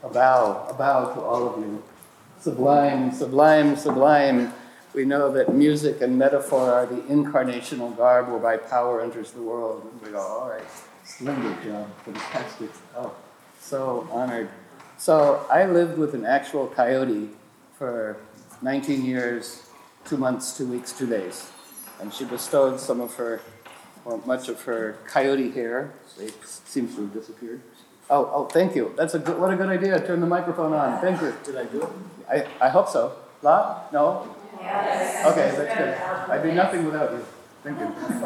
A bow to all of you. Sublime, sublime, sublime. We know that music and metaphor are the incarnational garb whereby power enters the world. And we go, all right, splendid job, fantastic. Oh, so honored. So I lived with an actual coyote for 19 years, 2 months, 2 weeks, 2 days. And she bestowed some of her, well, much of her coyote hair. It seems to have disappeared. Oh, thank you. What a good idea. Turn the microphone on. Thank you. Did I do it? I hope so. La? No? Yes. Okay, that's good. I'd be nothing without you. Thank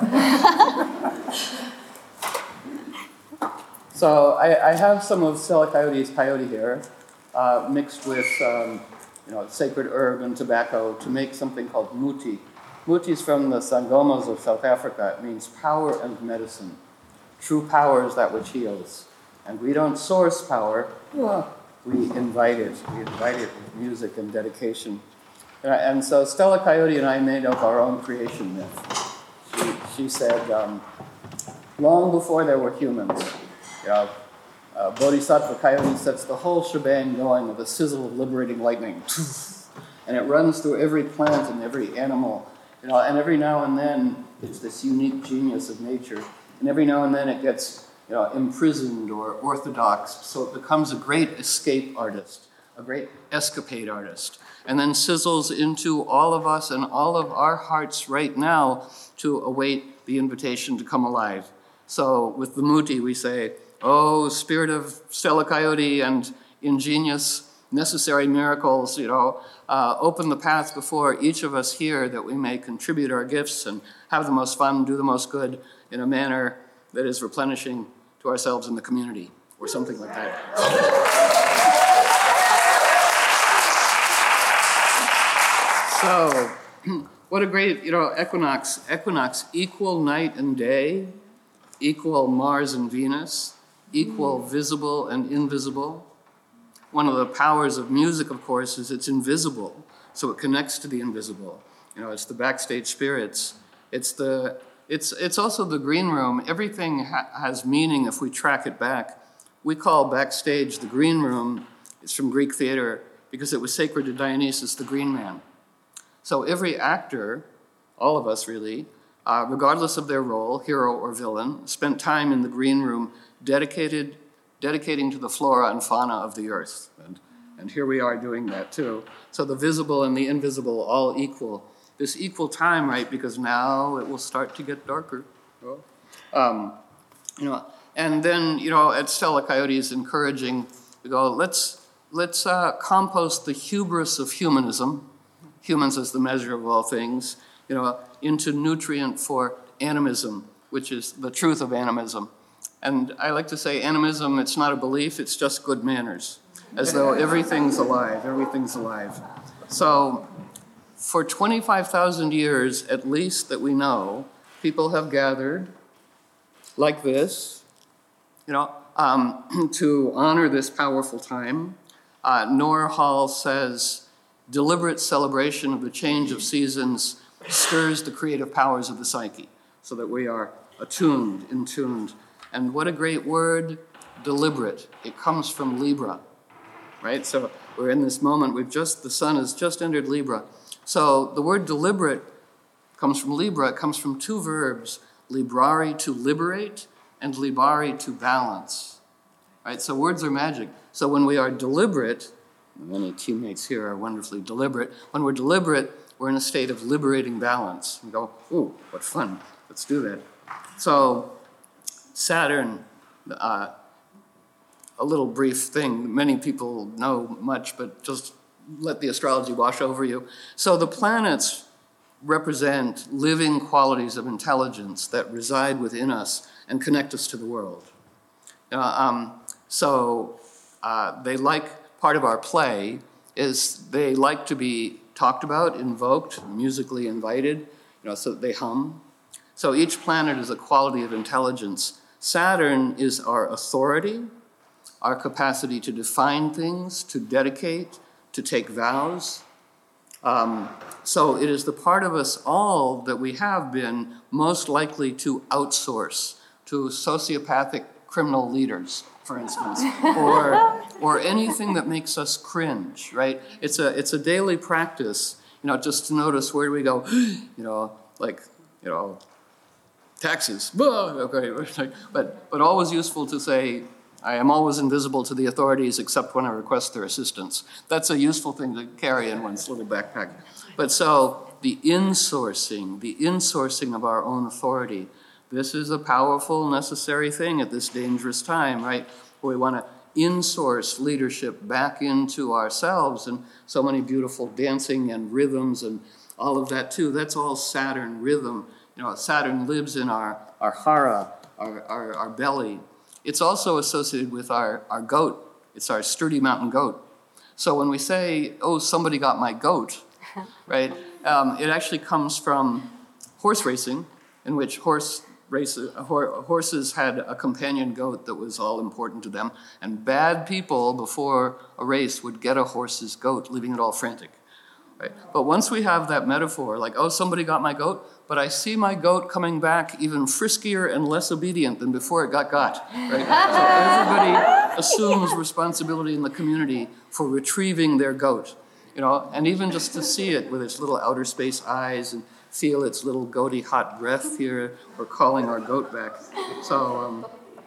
you. So I have some of Stella Coyote's coyote hair mixed with sacred herb and tobacco to make something called muti. Muti is from the Sangomas of South Africa. It means power and medicine. True power is that which heals. And we don't source power, we invite it. We invite it with music and dedication. And so Stella Coyote and I made up our own creation myth. She said, long before there were humans, Bodhisattva Coyote sets the whole shebang going with a sizzle of liberating lightning. And it runs through every plant and every animal. And every now and then, it's this unique genius of nature. And every now and then it gets imprisoned or orthodoxed, so it becomes a great escape artist, a great escapade artist, and then sizzles into all of us and all of our hearts right now to await the invitation to come alive. So with the muti, we say, oh, spirit of Stella Coyote and ingenious, necessary miracles, open the path before each of us here that we may contribute our gifts and have the most fun, do the most good in a manner that is replenishing to ourselves and the community, or something like that. So, what a great, equinox. Equinox, equal night and day, equal Mars and Venus, equal visible and invisible. One of the powers of music, of course, is it's invisible, so it connects to the invisible. It's the backstage spirits. It's also the green room. Everything has meaning if we track it back. We call backstage the green room. It's from Greek theater because it was sacred to Dionysus, the green man. So every actor, all of us really, regardless of their role, hero or villain, spent time in the green room dedicating to the flora and fauna of the earth. And here we are doing that too. So the visible and the invisible all equal. This equal time, right? Because now it will start to get darker. And then, at Stella Coyote is encouraging, we go, let's compost the hubris of humanism, humans as the measure of all things, into nutrient for animism, which is the truth of animism. And I like to say animism, it's not a belief, it's just good manners, as though everything's alive. So, for 25,000 years, at least that we know, people have gathered like this, to honor this powerful time. Nora Hall says, deliberate celebration of the change of seasons stirs the creative powers of the psyche, so that we are attuned, in tuned. And what a great word, deliberate. It comes from Libra, right? So we're in this moment, the sun has just entered Libra. So the word deliberate comes from Libra. It comes from two verbs, librare, to liberate, and libare, to balance. Right? So words are magic. So when we are deliberate, many teammates here are wonderfully deliberate. When we're deliberate, we're in a state of liberating balance. We go, ooh, what fun. Let's do that. So Saturn, a little brief thing. Many people know much, but just let the astrology wash over you. So the planets represent living qualities of intelligence that reside within us and connect us to the world. They like, part of our play is they like to be talked about, invoked, musically invited, so that they hum. So each planet is a quality of intelligence. Saturn is our authority, our capacity to define things, to dedicate, to take vows. So it is the part of us all that we have been most likely to outsource to sociopathic criminal leaders, for instance, or anything that makes us cringe, right? It's a daily practice, just to notice where do we go, taxes, okay, but always useful to say, I am always invisible to the authorities except when I request their assistance. That's a useful thing to carry in one's little backpack. But so the insourcing of our own authority, this is a powerful, necessary thing at this dangerous time, right? Where we want to insource leadership back into ourselves, and so many beautiful dancing and rhythms and all of that too. That's all Saturn rhythm. Saturn lives in our hara, our belly. It's also associated with our goat. It's our sturdy mountain goat. So when we say, oh, somebody got my goat, right, it actually comes from horse racing, in which horses had a companion goat that was all important to them, and bad people before a race would get a horse's goat, leaving it all frantic. Right? But once we have that metaphor, like, oh, somebody got my goat, but I see my goat coming back even friskier and less obedient than before it got. Right? So everybody assumes responsibility in the community for retrieving their goat, and even just to see it with its little outer space eyes and feel its little goaty hot breath here, we're calling our goat back. So,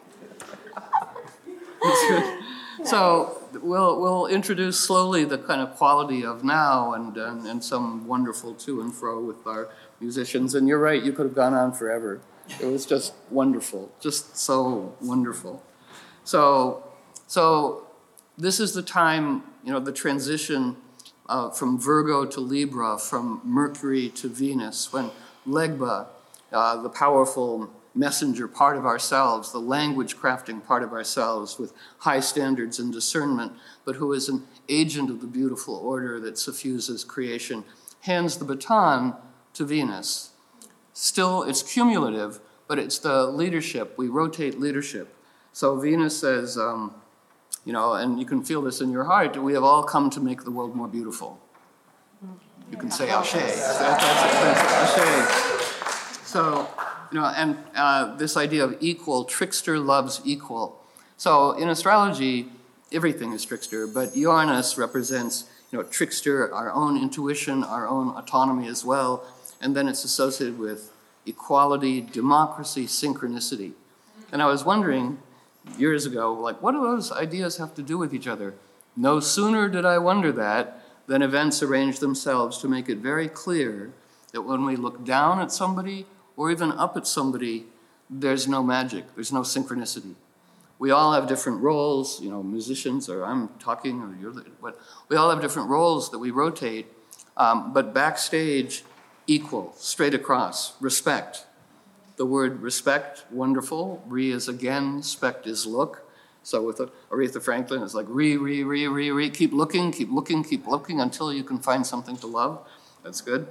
it's good. So we'll introduce slowly the kind of quality of now and some wonderful to and fro with our musicians. And you're right, you could have gone on forever. It was just wonderful, just so wonderful. So this is the time, the transition from Virgo to Libra, from Mercury to Venus, when Legba, the powerful messenger part of ourselves, the language crafting part of ourselves with high standards and discernment, but who is an agent of the beautiful order that suffuses creation, hands the baton to Venus. Still, it's cumulative, but it's the leadership. We rotate leadership. So Venus says, and you can feel this in your heart, we have all come to make the world more beautiful. You can say Ashe. That's Ashe. So, and this idea of equal, trickster loves equal. So in astrology, everything is trickster, but Uranus represents, trickster, our own intuition, our own autonomy as well, and then it's associated with equality, democracy, synchronicity. And I was wondering years ago, what do those ideas have to do with each other? No sooner did I wonder that than events arranged themselves to make it very clear that when we look down at somebody or even up at somebody, there's no magic, there's no synchronicity. We all have different roles, musicians, or I'm talking, or we all have different roles that we rotate, but backstage, equal, straight across, respect. The word respect, wonderful. Re is again, spect is look. So with Aretha Franklin, it's like re, keep looking until you can find something to love. That's good.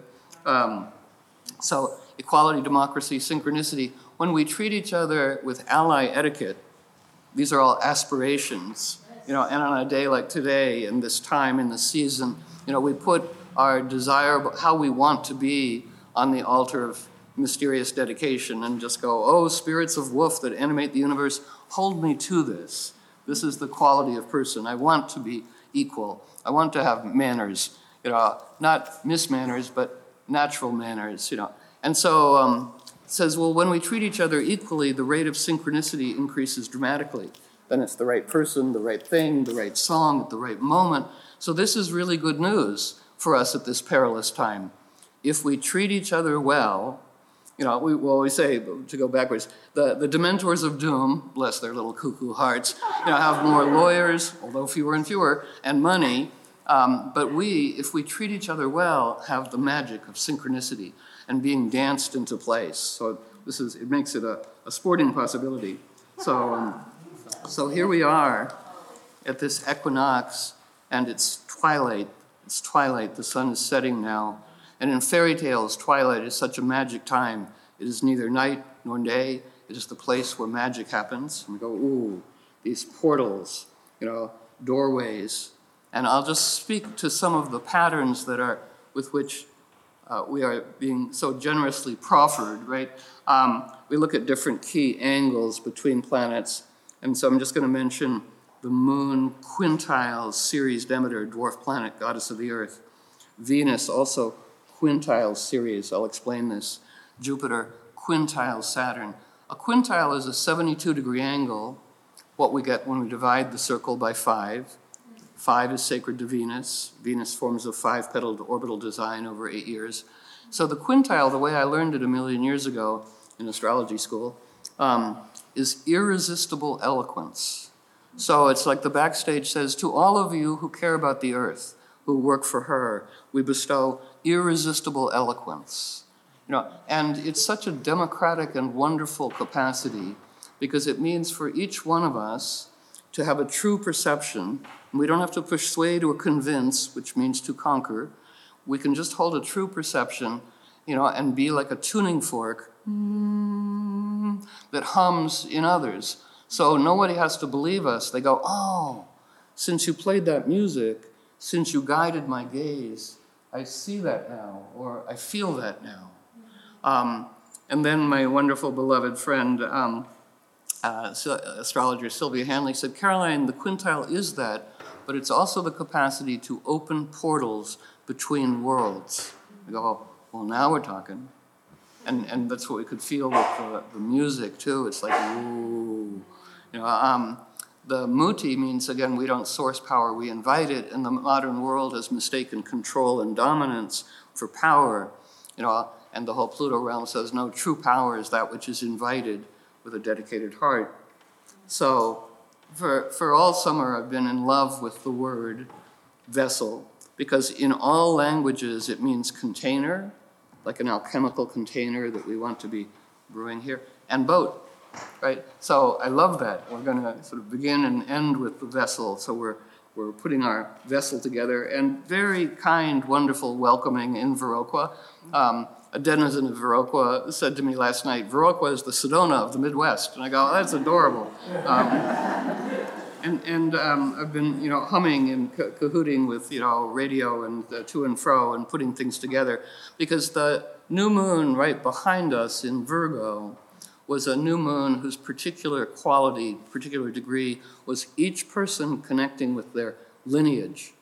So equality, democracy, synchronicity. When we treat each other with ally etiquette, these are all aspirations. And on a day like today, in this time, in the season, we put our desire, how we want to be, on the altar of mysterious dedication and just go, oh, spirits of woof that animate the universe, hold me to this. This is the quality of person. I want to be equal. I want to have manners, not mismanners, but natural manners, And so it says, well, when we treat each other equally, the rate of synchronicity increases dramatically. Then it's the right person, the right thing, the right song at the right moment. So this is really good news for us at this perilous time. If we treat each other well, we always say, to go backwards, the Dementors of Doom, bless their little cuckoo hearts, have more lawyers, although fewer and fewer, and money. But if we treat each other well, have the magic of synchronicity and being danced into place. So it makes it a sporting possibility. So here we are at this equinox, and it's twilight. It's twilight. The sun is setting now. And in fairy tales, twilight is such a magic time. It is neither night nor day. It is the place where magic happens. And we go, ooh, these portals, doorways. And I'll just speak to some of the patterns with which we are being so generously proffered, right? We look at different key angles between planets. And so I'm just going to mention the moon, quintiles, Ceres, Demeter, dwarf planet, goddess of the earth. Venus, also quintiles, Ceres. I'll explain this. Jupiter, quintiles, Saturn. A quintile is a 72-degree angle, what we get when we divide the circle by 5. 5 is sacred to Venus. Venus forms a 5-petaled orbital design over 8 years. So the quintile, the way I learned it a million years ago in astrology school, is irresistible eloquence. So it's like the backstage says, to all of you who care about the earth, who work for her, we bestow irresistible eloquence. And it's such a democratic and wonderful capacity because it means for each one of us to have a true perception. We don't have to persuade or convince, which means to conquer. We can just hold a true perception, and be like a tuning fork that hums in others. So nobody has to believe us. They go, oh, since you played that music, since you guided my gaze, I see that now, or I feel that now. And then my wonderful beloved friend, astrologer Sylvia Hanley said, Caroline, the quintile is that, but it's also the capacity to open portals between worlds. I go, well, now we're talking. And that's what we could feel with the music, too. It's like, ooh. The muti means, again, we don't source power, we invite it, and the modern world has mistaken control and dominance for power, and the whole Pluto realm says, no, true power is that which is invited with a dedicated heart. So for all summer, I've been in love with the word vessel, because in all languages it means container, like an alchemical container that we want to be brewing here, and boat, right? So I love that. We're going to sort of begin and end with the vessel. So we're putting our vessel together, and very kind, wonderful, welcoming in Viroqua. A denizen of Viroqua said to me last night, Viroqua is the Sedona of the Midwest. And I go, oh, that's adorable. And I've been, humming and cahooting with, radio and to and fro and putting things together, because the new moon right behind us in Virgo was a new moon whose particular quality, particular degree, was each person connecting with their lineage,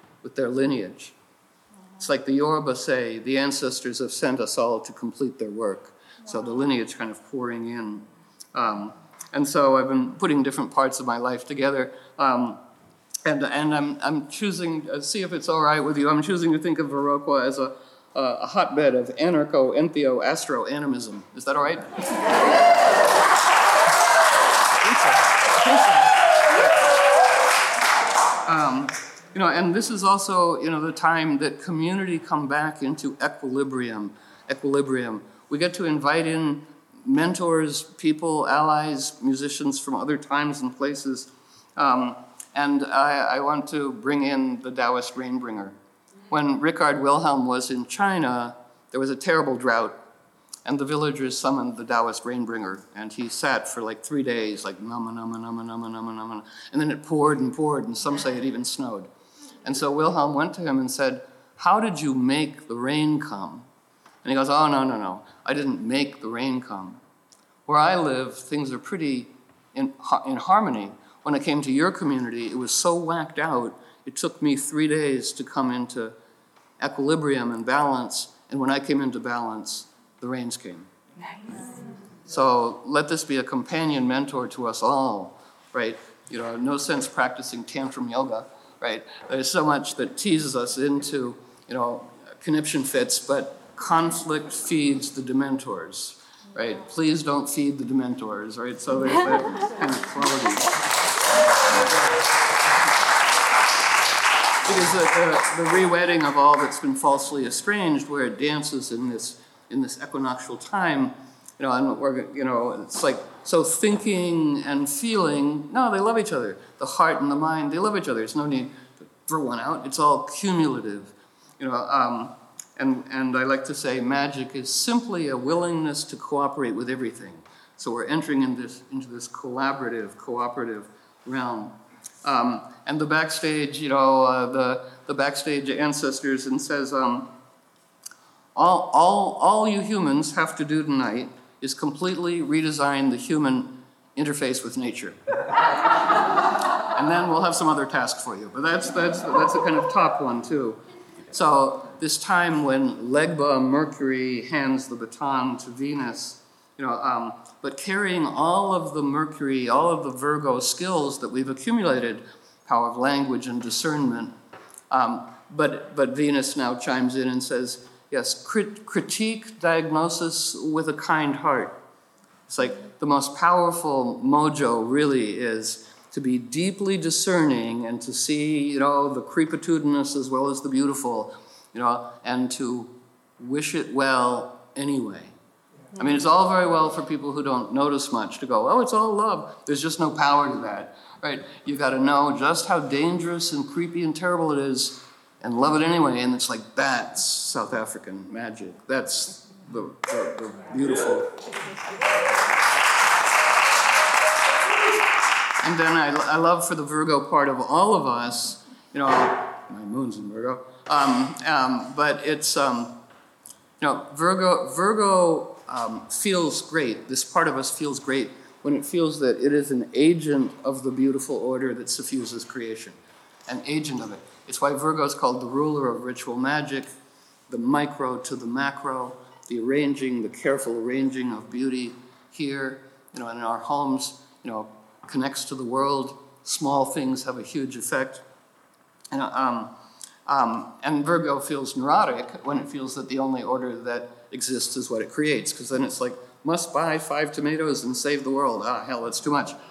It's like the Yoruba say, the ancestors have sent us all to complete their work. So the lineage kind of pouring in. And so I've been putting different parts of my life together. And I'm choosing, see if it's all right with you, I'm choosing to think of Viroqua as a hotbed of anarcho-entheo-astro-animism. Is that all right? And this is also, the time that community come back into equilibrium. We get to invite in mentors, people, allies, musicians from other times and places. And I want to bring in the Taoist Rainbringer. When Richard Wilhelm was in China, there was a terrible drought, and the villagers summoned the Taoist Rainbringer, and he sat for like 3 days, like nama, nama, nama, nama, nama, nama, and then it poured, and some say it even snowed. And so Wilhelm went to him and said, how did you make the rain come? And he goes, oh, no, I didn't make the rain come. Where I live, things are pretty in harmony. When I came to your community, it was so whacked out, it took me 3 days to come into equilibrium and balance, and when I came into balance, the rains came. Nice. So let this be a companion mentor to us all, right? No sense practicing tantrum yoga, right? There's so much that teases us into, conniption fits, but conflict feeds the dementors, right? Please don't feed the dementors, right? So there's that kind of quality. Because the re-wedding of all that's been falsely estranged, where it dances in this equinoctial time, and we're, it's like, so thinking and feeling, no, they love each other. The heart and the mind, they love each other. There's no need to throw one out. It's all cumulative, And I like to say magic is simply a willingness to cooperate with everything. So we're entering into this cooperative realm. And the backstage, the backstage ancestors, and says, all you humans have to do tonight is completely redesign the human interface with nature. And then we'll have some other tasks for you. But that's a kind of top one, too. So this time when Legba, Mercury, hands the baton to Venus, but carrying all of the Mercury, all of the Virgo skills that we've accumulated, power of language and discernment, but Venus now chimes in and says, yes, critique diagnosis with a kind heart. It's like the most powerful mojo really is to be deeply discerning and to see, the creepitudinous as well as the beautiful, and to wish it well anyway. I mean, it's all very well for people who don't notice much to go, oh, it's all love. There's just no power to that, right? You got to know just how dangerous and creepy and terrible it is and love it anyway. And it's like, that's South African magic. That's the beautiful. And then I love for the Virgo part of all of us, my moon's in Virgo, but it's, Virgo feels great. This part of us feels great when it feels that it is an agent of the beautiful order that suffuses creation, an agent of it. It's why Virgo is called the ruler of ritual magic, the micro to the macro, the arranging, the careful arranging of beauty here, in our homes, connects to the world. Small things have a huge effect. And Virgo feels neurotic when it feels that the only order that exists is what it creates, because then it's like, must buy 5 tomatoes and save the world. Ah, hell, that's too much.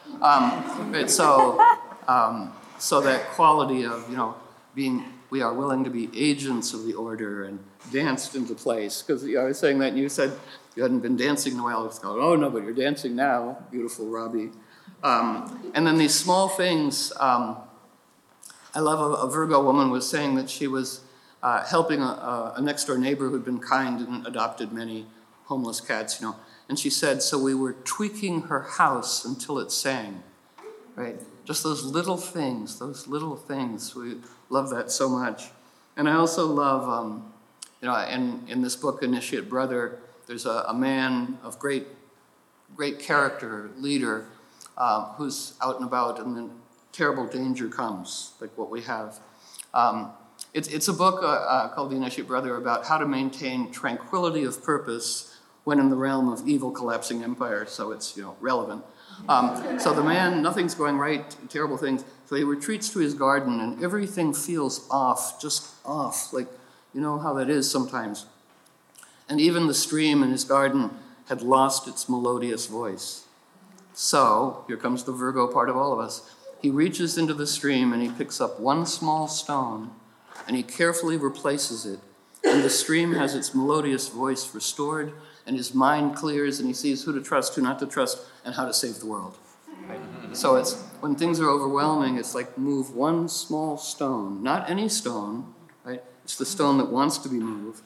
So that quality of, we are willing to be agents of the order and danced into place. Because I was saying that and you said you hadn't been dancing in a while. It's called, oh no, but you're dancing now, beautiful Robbie. And then these small things, I love a Virgo woman was saying that she was helping a next-door neighbor who'd been kind and adopted many homeless cats, And she said, so we were tweaking her house until it sang, right? Just those little things. We love that so much. And I also love, in this book, Initiate Brother, there's a man of great character, leader, who's out and about, and then terrible danger comes, like what we have. It's a book called The Initiate Brother about how to maintain tranquility of purpose when in the realm of evil collapsing empire, so it's relevant. So the man, nothing's going right, terrible things, so he retreats to his garden and everything feels off, just off, like how that is sometimes. And even the stream in his garden had lost its melodious voice. So, here comes the Virgo part of all of us. He reaches into the stream and he picks up one small stone and he carefully replaces it. And the stream has its melodious voice restored and his mind clears and he sees who to trust, who not to trust, and how to save the world. Right? So it's, when things are overwhelming, it's like move one small stone, not any stone, right? It's the stone that wants to be moved.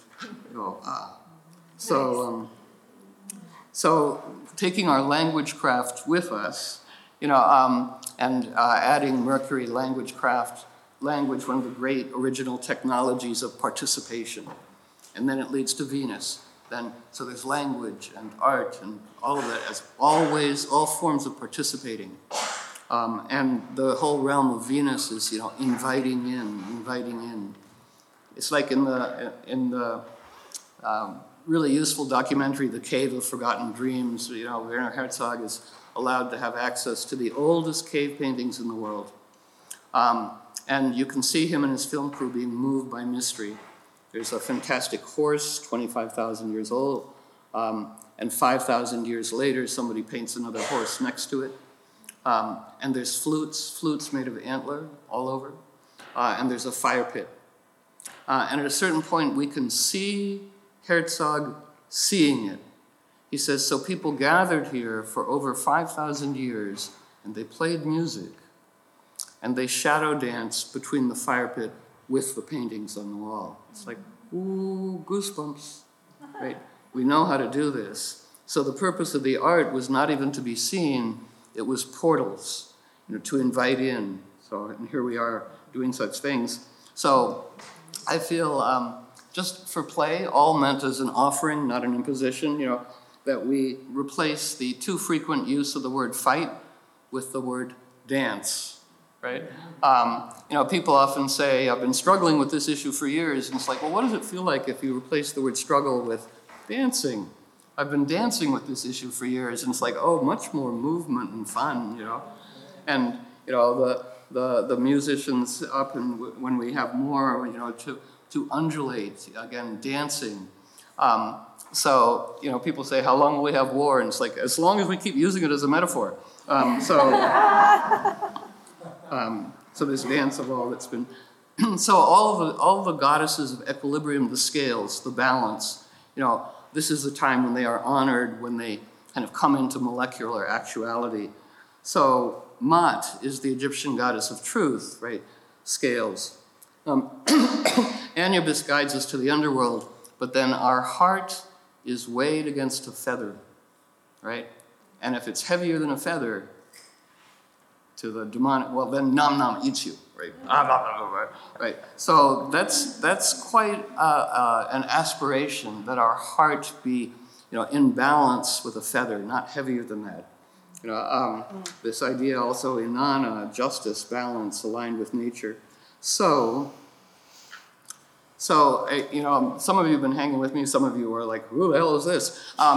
So taking our language craft with us, and adding Mercury language craft, language, one of the great original technologies of participation. And then it leads to Venus. So there's language and art and all of that as always, all forms of participating. And the whole realm of Venus is, inviting in. It's like in the really useful documentary, The Cave of Forgotten Dreams, Werner Herzog is allowed to have access to the oldest cave paintings in the world. And you can see him and his film crew being moved by mystery. There's a fantastic horse, 25,000 years old, and 5,000 years later, somebody paints another horse next to it. And there's flutes made of antler all over, and there's a fire pit. And at a certain point, we can see Herzog seeing it. He says, so people gathered here for over 5,000 years, and they played music, and they shadow danced between the fire pit with the paintings on the wall. It's like, ooh, goosebumps, right? We know how to do this. So the purpose of the art was not even to be seen, it was portals, to invite in. So, and here we are doing such things. So I feel just for play, all meant as an offering, not an imposition, that we replace the too frequent use of the word fight with the word dance, right? People often say, I've been struggling with this issue for years, and it's like, well, what does it feel like if you replace the word struggle with dancing? I've been dancing with this issue for years, and it's like, oh, much more movement and fun, And, the musicians up, and when we have more, to undulate, again, dancing. People say, how long will we have war? And it's like, as long as we keep using it as a metaphor. So this dance of all that's been, so all the goddesses of equilibrium, the scales, the balance, this is the time when they are honored, when they kind of come into molecular actuality. So Mat is the Egyptian goddess of truth, right? Scales. Anubis guides us to the underworld, but then our heart is weighed against a feather, right? And if it's heavier than a feather, to the demonic, well, then Nam Nam eats you, right? Right. So that's quite an aspiration, that our heart be, in balance with a feather, not heavier than that. This idea also, Inanna, justice, balance, aligned with nature. So, some of you have been hanging with me. Some of you are like, who the hell is this?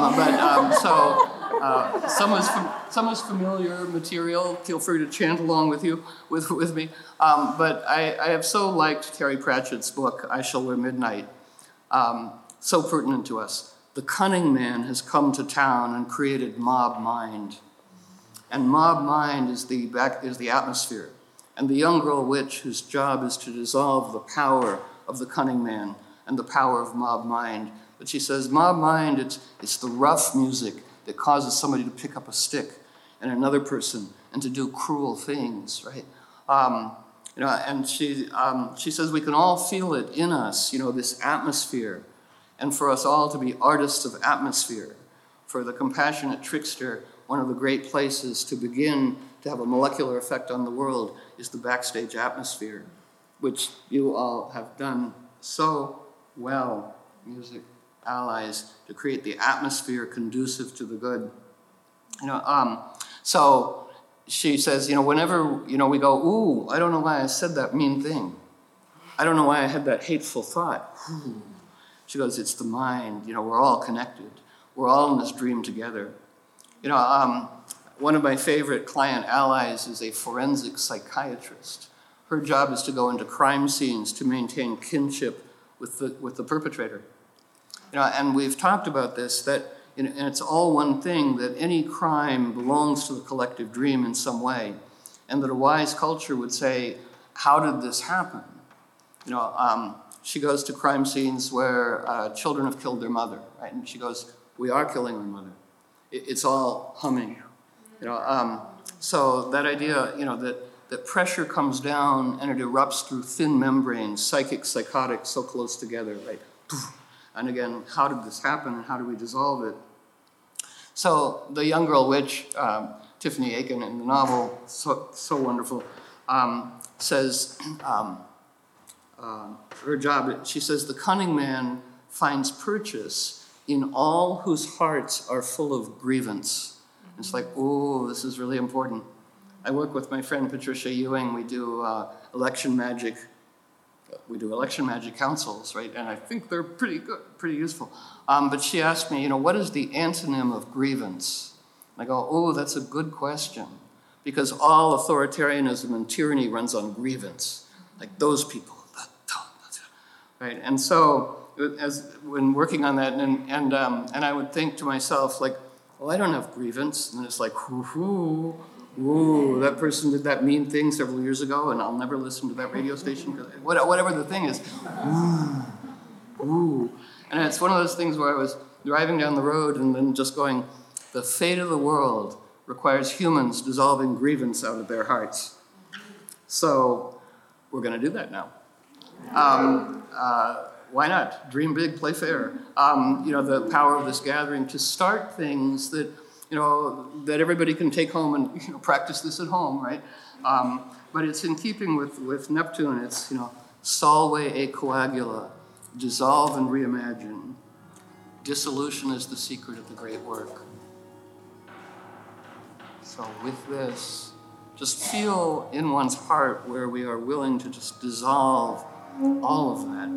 Some is familiar material. Feel free to chant along with me. But I have so liked Terry Pratchett's book, I Shall Wear Midnight. So pertinent to us. The cunning man has come to town and created mob mind. And mob mind is the atmosphere. And the young girl witch, whose job is to dissolve the power of the cunning man and the power of mob mind. But she says, mob mind, it's the rough music that causes somebody to pick up a stick and another person and to do cruel things, right? And she says we can all feel it in us, this atmosphere, and for us all to be artists of atmosphere. For the compassionate trickster, one of the great places to begin to have a molecular effect on the world is the backstage atmosphere, which you all have done so well, music allies, to create the atmosphere conducive to the good. So she says, whenever, we go, ooh, I don't know why I said that mean thing. I don't know why I had that hateful thought. Ooh. She goes, it's the mind. We're all connected. We're all in this dream together. One of my favorite client allies is a forensic psychiatrist. Her job is to go into crime scenes to maintain kinship with the perpetrator. And we've talked about this, that, and it's all one thing, that any crime belongs to the collective dream in some way, and that a wise culture would say, how did this happen? She goes to crime scenes where children have killed their mother, right? And she goes, we are killing our mother. It's all humming. So that idea, that pressure comes down and it erupts through thin membranes, psychic, psychotic, so close together, right? And again, how did this happen and how do we dissolve it? So the young girl witch, Tiffany Aiken in the novel, so wonderful, says, her job, she says, the cunning man finds purchase in all whose hearts are full of grievance. It's like, oh, this is really important. I work with my friend Patricia Ewing. We do election magic. We do election magic councils, right? And I think they're pretty good, pretty useful. But she asked me, what is the antonym of grievance? And I go, oh, that's a good question. Because all authoritarianism and tyranny runs on grievance. Like those people. Right? And so, when working on that, and I would think to myself, like, well, I don't have grievance. And it's like, ooh, that person did that mean thing several years ago, and I'll never listen to that radio station, whatever the thing is. Ooh. And it's one of those things where I was driving down the road and then just going, the fate of the world requires humans dissolving grievance out of their hearts. So we're going to do that now. Why not? Dream big, play fair. The power of this gathering to start things that, that everybody can take home and, practice this at home, right? But it's in keeping with Neptune. It's, solve e coagula, dissolve and reimagine. Dissolution is the secret of the great work. So with this, just feel in one's heart where we are willing to just dissolve all of that.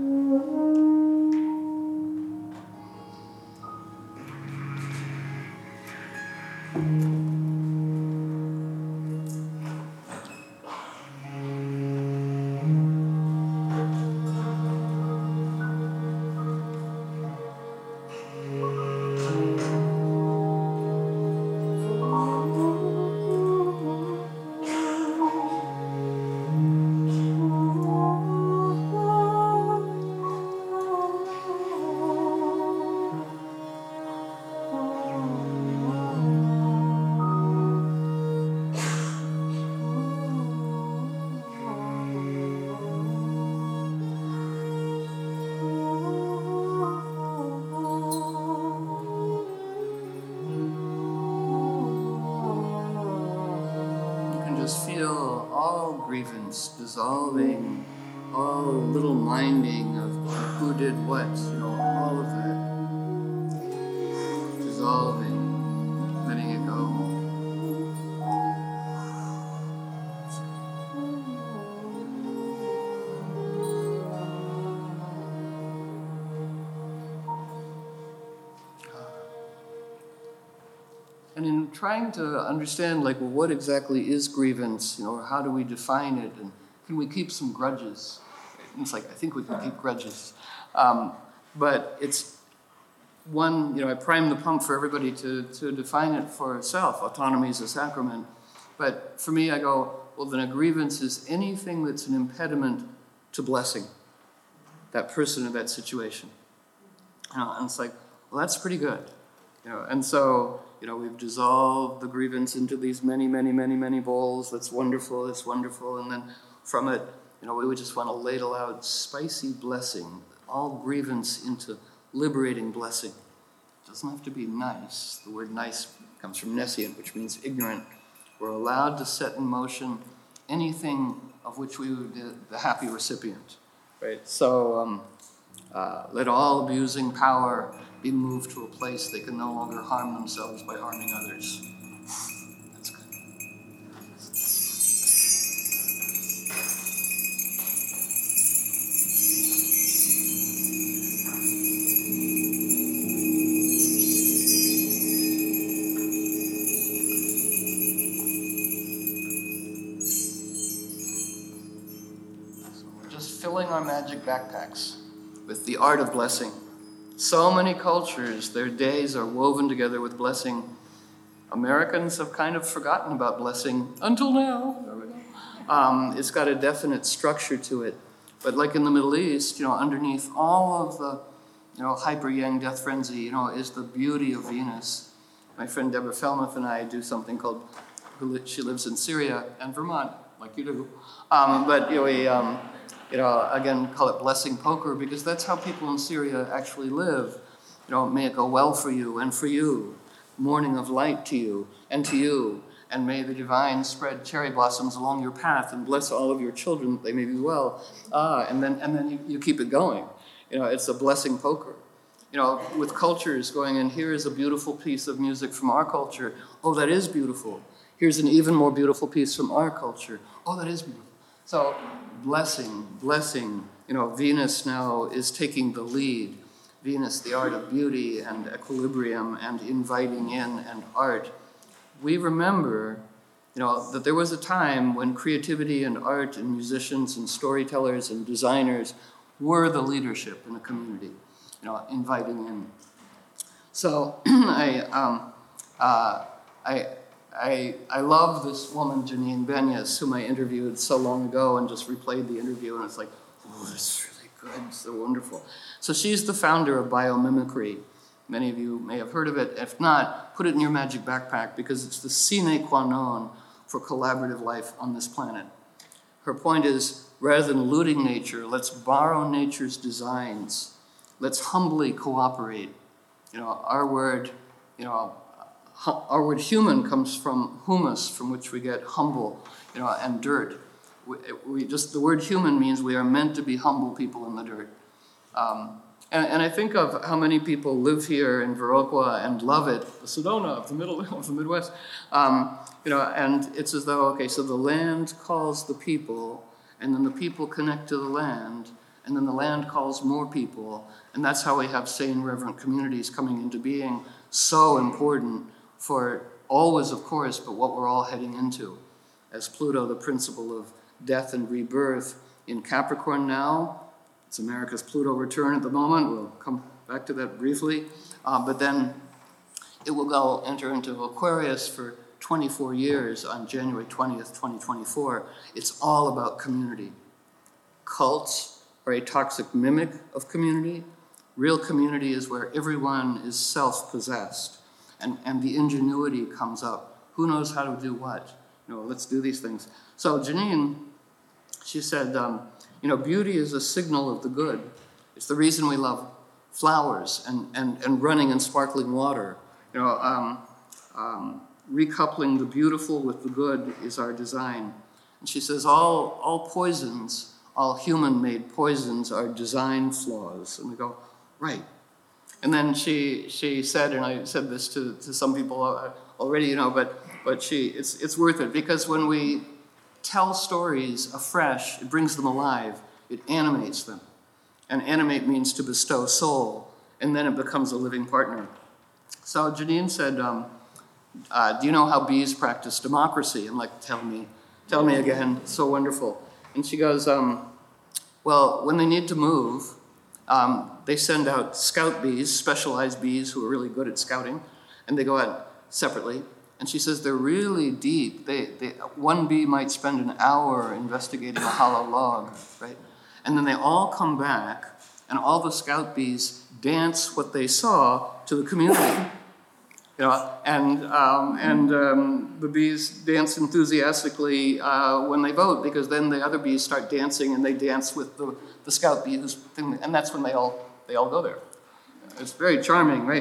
Feel all grievance dissolving, all little minding of who did what, all of that dissolving, letting it go. And in trying to understand, what exactly is grievance, or how do we define it, and can we keep some grudges? And it's I think we can keep grudges. But it's one, I prime the pump for everybody to define it for itself. Autonomy is a sacrament. But for me, I go, well, then a grievance is anything that's an impediment to blessing that person or that situation. And it's well, that's pretty good. And so, we've dissolved the grievance into these many, many, many, many bowls. That's wonderful, it's wonderful. And then from it, we would just want to ladle out spicy blessing, all grievance into liberating blessing. It doesn't have to be nice. The word nice comes from nescient, which means ignorant. We're allowed to set in motion anything of which we would be the happy recipient, right? So let all abusing power be moved to a place they can no longer harm themselves by harming others. That's good. So we're just filling our magic backpacks with the art of blessing. So many cultures, their days are woven together with blessing. Americans have kind of forgotten about blessing until now. There we go. It's got a definite structure to it. But like in the Middle East, underneath all of the, hyper-yang death frenzy, is the beauty of Venus. My friend Deborah Felmuth and I do something called, she lives in Syria and Vermont, like you do. But we again, call it blessing poker, because that's how people in Syria actually live. May it go well for you and for you. Morning of light to you and to you. And may the divine spread cherry blossoms along your path and bless all of your children that they may be well. And then you keep it going. It's a blessing poker. With cultures going in, here is a beautiful piece of music from our culture. Oh, that is beautiful. Here's an even more beautiful piece from our culture. Oh, that is beautiful. So, blessing. Venus now is taking the lead. Venus, the art of beauty and equilibrium and inviting in and art. We remember, that there was a time when creativity and art and musicians and storytellers and designers were the leadership in a community, inviting in. So, I love this woman, Janine Benyus, whom I interviewed so long ago and just replayed the interview, and it's oh, that's really good, so wonderful. So she's the founder of biomimicry. Many of you may have heard of it. If not, put it in your magic backpack, because it's the sine qua non for collaborative life on this planet. Her point is, rather than looting nature, let's borrow nature's designs. Let's humbly cooperate. Our word human comes from humus, from which we get humble, and dirt. The word human means we are meant to be humble people in the dirt. And I think of how many people live here in Viroqua and love it, the Sedona of the middle of the Midwest. And it's as though, okay, so the land calls the people, and then the people connect to the land, and then the land calls more people, and that's how we have sane, reverent communities coming into being, so important for always, of course, but what we're all heading into. As Pluto, the principle of death and rebirth in Capricorn now, it's America's Pluto return at the moment. We'll come back to that briefly. But then it will enter into Aquarius for 24 years on January 20th, 2024. It's all about community. Cults are a toxic mimic of community. Real community is where everyone is self-possessed, and the ingenuity comes up. Who knows how to do what? Let's do these things. So Janine, she said, beauty is a signal of the good. It's the reason we love flowers and running in sparkling water. Recoupling the beautiful with the good is our design. And she says all poisons, all human-made poisons are design flaws. And we go, right. And then she said, and I said this to some people already, but it's worth it, because when we tell stories afresh, it brings them alive, it animates them. And animate means to bestow soul, and then it becomes a living partner. So Janine said, do you know how bees practice democracy? I'm like, tell me again, so wonderful. And she goes, well, when they need to move, they send out scout bees, specialized bees who are really good at scouting, and they go out separately. And she says they're really deep. One bee might spend an hour investigating a hollow log, right? And then they all come back, and all the scout bees dance what they saw to the community. The bees dance enthusiastically when they vote, because then the other bees start dancing, and they dance with the scout bee, and that's when they all go there. It's very charming, right?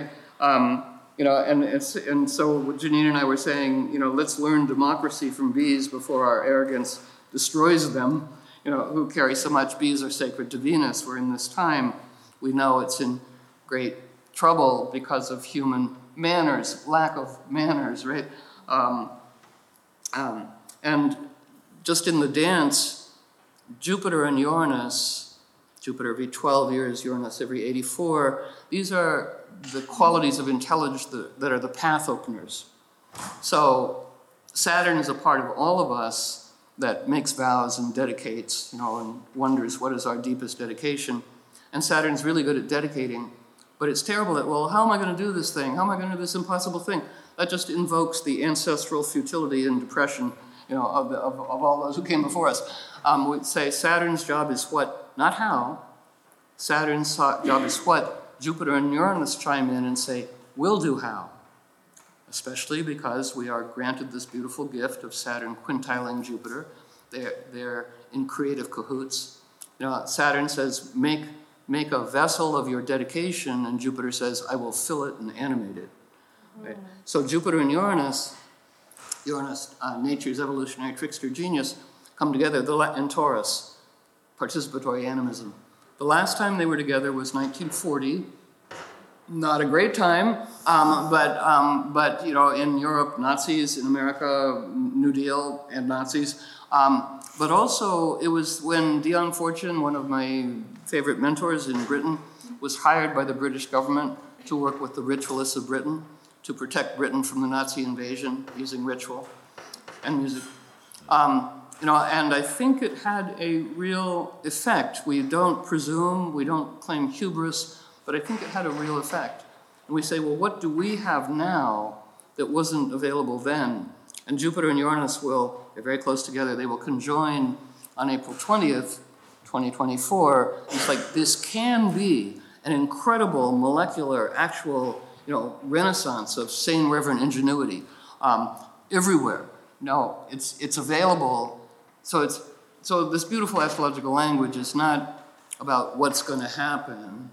And so what Janine and I were saying, let's learn democracy from bees before our arrogance destroys them. Who carry so much? Bees are sacred to Venus. We're in this time. We know it's in great trouble because of human manners, lack of manners, right? And just in the dance, Jupiter and Uranus, Jupiter every 12 years, Uranus every 84, these are the qualities of intelligence that are the path openers. So Saturn is a part of all of us that makes vows and dedicates, and wonders what is our deepest dedication. And Saturn's really good at dedicating, but it's terrible at, well, how am I going to do this thing? How am I going to do this impossible thing? That just invokes the ancestral futility and depression, of all those who came before us. We'd say Saturn's job is what, not how. Saturn's job is what. Jupiter and Uranus chime in and say, we'll do how. Especially because we are granted this beautiful gift of Saturn quintiling Jupiter. They're in creative cahoots. Saturn says, make a vessel of your dedication, and Jupiter says, I will fill it and animate it. Right? So Jupiter and Uranus, nature's evolutionary trickster genius, come together, and Taurus, participatory animism. The last time they were together was 1940. Not a great time, but in Europe, Nazis, in America, New Deal and Nazis. But also, it was when Dion Fortune, one of my favorite mentors in Britain, was hired by the British government to work with the ritualists of Britain to protect Britain from the Nazi invasion using ritual and music. And I think it had a real effect. We don't presume, we don't claim hubris, but I think it had a real effect. And we say, well, what do we have now that wasn't available then? And Jupiter and Uranus they're very close together, they will conjoin on April 20th, 2024. It's like this can be an incredible molecular, actual, renaissance of sane, reverent ingenuity everywhere. No, it's available. So this beautiful astrological language is not about what's going to happen.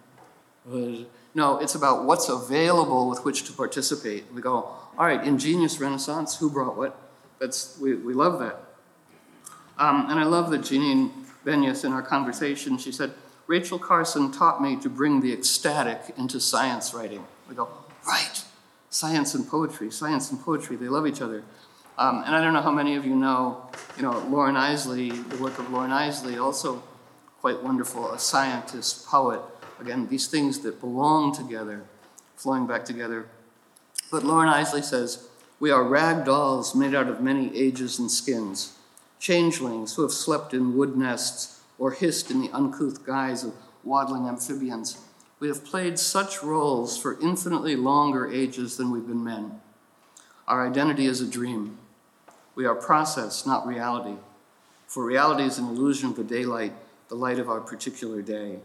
No, it's about what's available with which to participate. We go, all right, ingenious renaissance, who brought what? We love that. And I love that Janine Benyus, in our conversation, she said, Rachel Carson taught me to bring the ecstatic into science writing. We go, right, science and poetry, they love each other. And I don't know how many of you know, Lauren Isley, the work of Lauren Isley, also quite wonderful, a scientist, poet. Again, these things that belong together, flowing back together. But Lauren Isley says, we are rag dolls made out of many ages and skins, changelings who have slept in wood nests or hissed in the uncouth guise of waddling amphibians. We have played such roles for infinitely longer ages than we've been men. Our identity is a dream. We are process, not reality. For reality is an illusion of the daylight, the light of our particular day.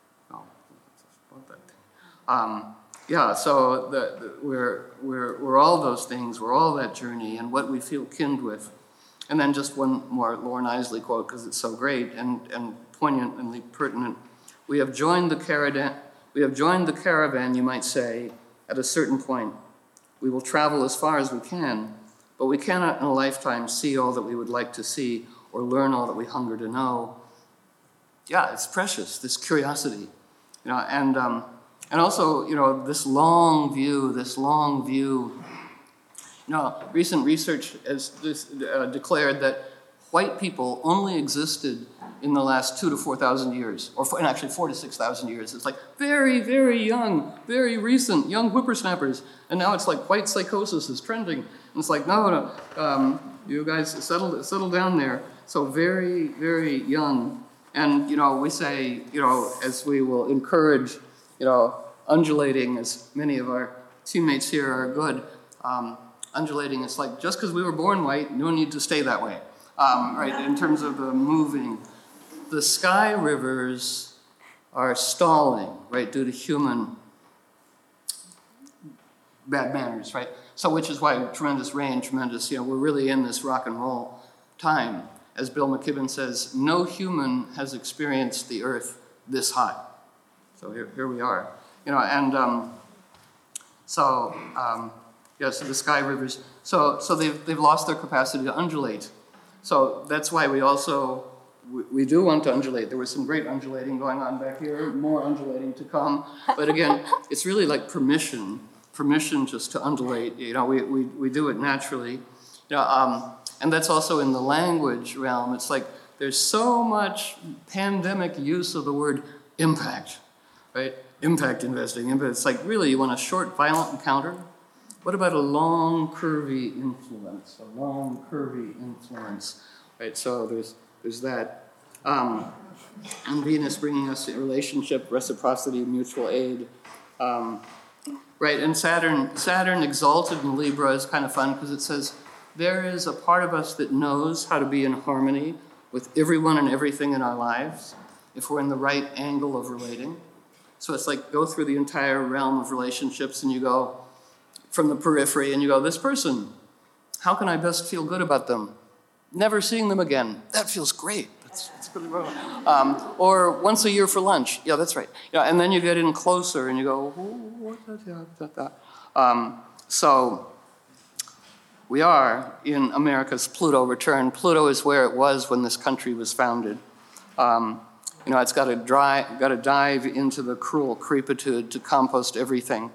So we're all those things. We're all that journey and what we feel kin with. And then just one more Lauren Isley quote, because it's so great and poignantly pertinent. We have joined the caravan, you might say, at a certain point. We will travel as far as we can, but we cannot in a lifetime see all that we would like to see or learn all that we hunger to know. Yeah, it's precious, this curiosity, and also, this long view. Recent research has declared that white people only existed in the last 2,000 to 4,000 years, and actually 4,000 to 6,000 years. It's like very, very young, very recent, young whippersnappers. And now it's like white psychosis is trending. And it's like, no, you guys settle down there. So very, very young. And, we say, as we will encourage, undulating, as many of our teammates here are good, undulating, it's like just because we were born white, no need to stay that way, right? In terms of the moving. The sky rivers are stalling, right, due to human bad manners, right? So which is why tremendous rain, we're really in this rock and roll time. As Bill McKibben says, no human has experienced the earth this high. So here we are. So the sky rivers. So they've lost their capacity to undulate. So that's why we do want to undulate. There was some great undulating going on back here, more undulating to come. But again, it's really like permission just to undulate. We do it naturally. And that's also in the language realm. It's like there's so much pandemic use of the word impact, right? Impact investing. But it's like really you want a short, violent encounter. What about a long, curvy influence? Right? So there's that. And Venus bringing us a relationship, reciprocity, mutual aid. Right, and Saturn exalted in Libra is kind of fun because it says, there is a part of us that knows how to be in harmony with everyone and everything in our lives if we're in the right angle of relating. So it's like go through the entire realm of relationships and you go from the periphery and you go, this person, how can I best feel good about them? Never seeing them again. That feels great. That's pretty well. Or once a year for lunch. Yeah, that's right. And then you get in closer and you go, so we are in America's Pluto return. Pluto is where it was when this country was founded. It's got to dive into the cruel creepitude to compost everything.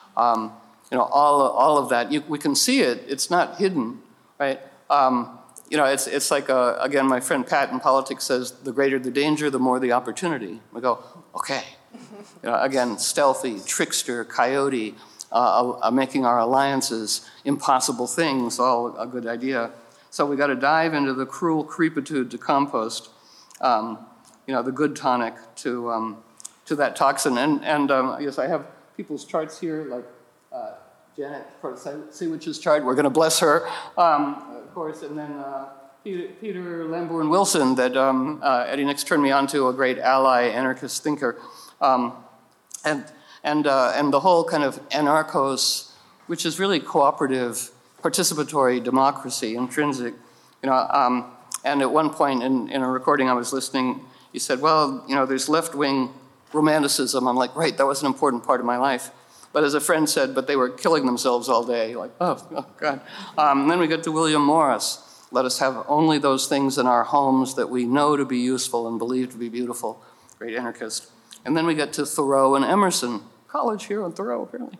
All of that. We can see it. It's not hidden, right? It's like, again, my friend Pat in politics says, the greater the danger, the more the opportunity. We go, okay. Again, stealthy, trickster, coyote, making our alliances, impossible things, all a good idea. So we got to dive into the cruel creepitude to compost, the good tonic to that toxin. And I guess I have people's charts here, like Janet Sewich's chart. We're going to bless her, of course, and then Peter Lamborn Wilson that Eddie Nix turned me on to, a great ally, anarchist thinker. And the whole kind of anarchos, which is really cooperative, participatory democracy, intrinsic. And at one point in a recording I was listening, he said, well, there's left-wing romanticism. I'm like, right, that was an important part of my life. But as a friend said, but they were killing themselves all day. Like, oh God. And then we get to William Morris. Let us have only those things in our homes that we know to be useful and believe to be beautiful. great anarchist. And then we get to Thoreau and Emerson, college here on Thoreau, apparently,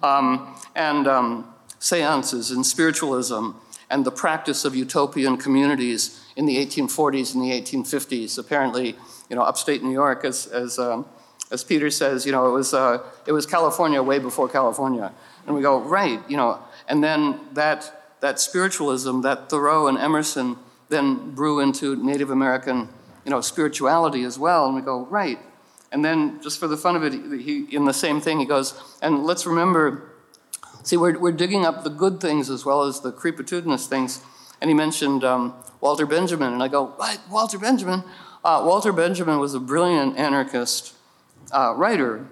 and seances and spiritualism and the practice of utopian communities in the 1840s and the 1850s. Apparently, upstate New York, as Peter says, it was California way before California. And we go, right, and then that spiritualism, that Thoreau and Emerson then brew into Native American, spirituality as well. And we go, right. And then just for the fun of it, he in the same thing, he goes, and let's remember, see, we're digging up the good things as well as the creepitudinous things. And he mentioned Walter Benjamin. And I go, what, Walter Benjamin? Walter Benjamin was a brilliant anarchist writer,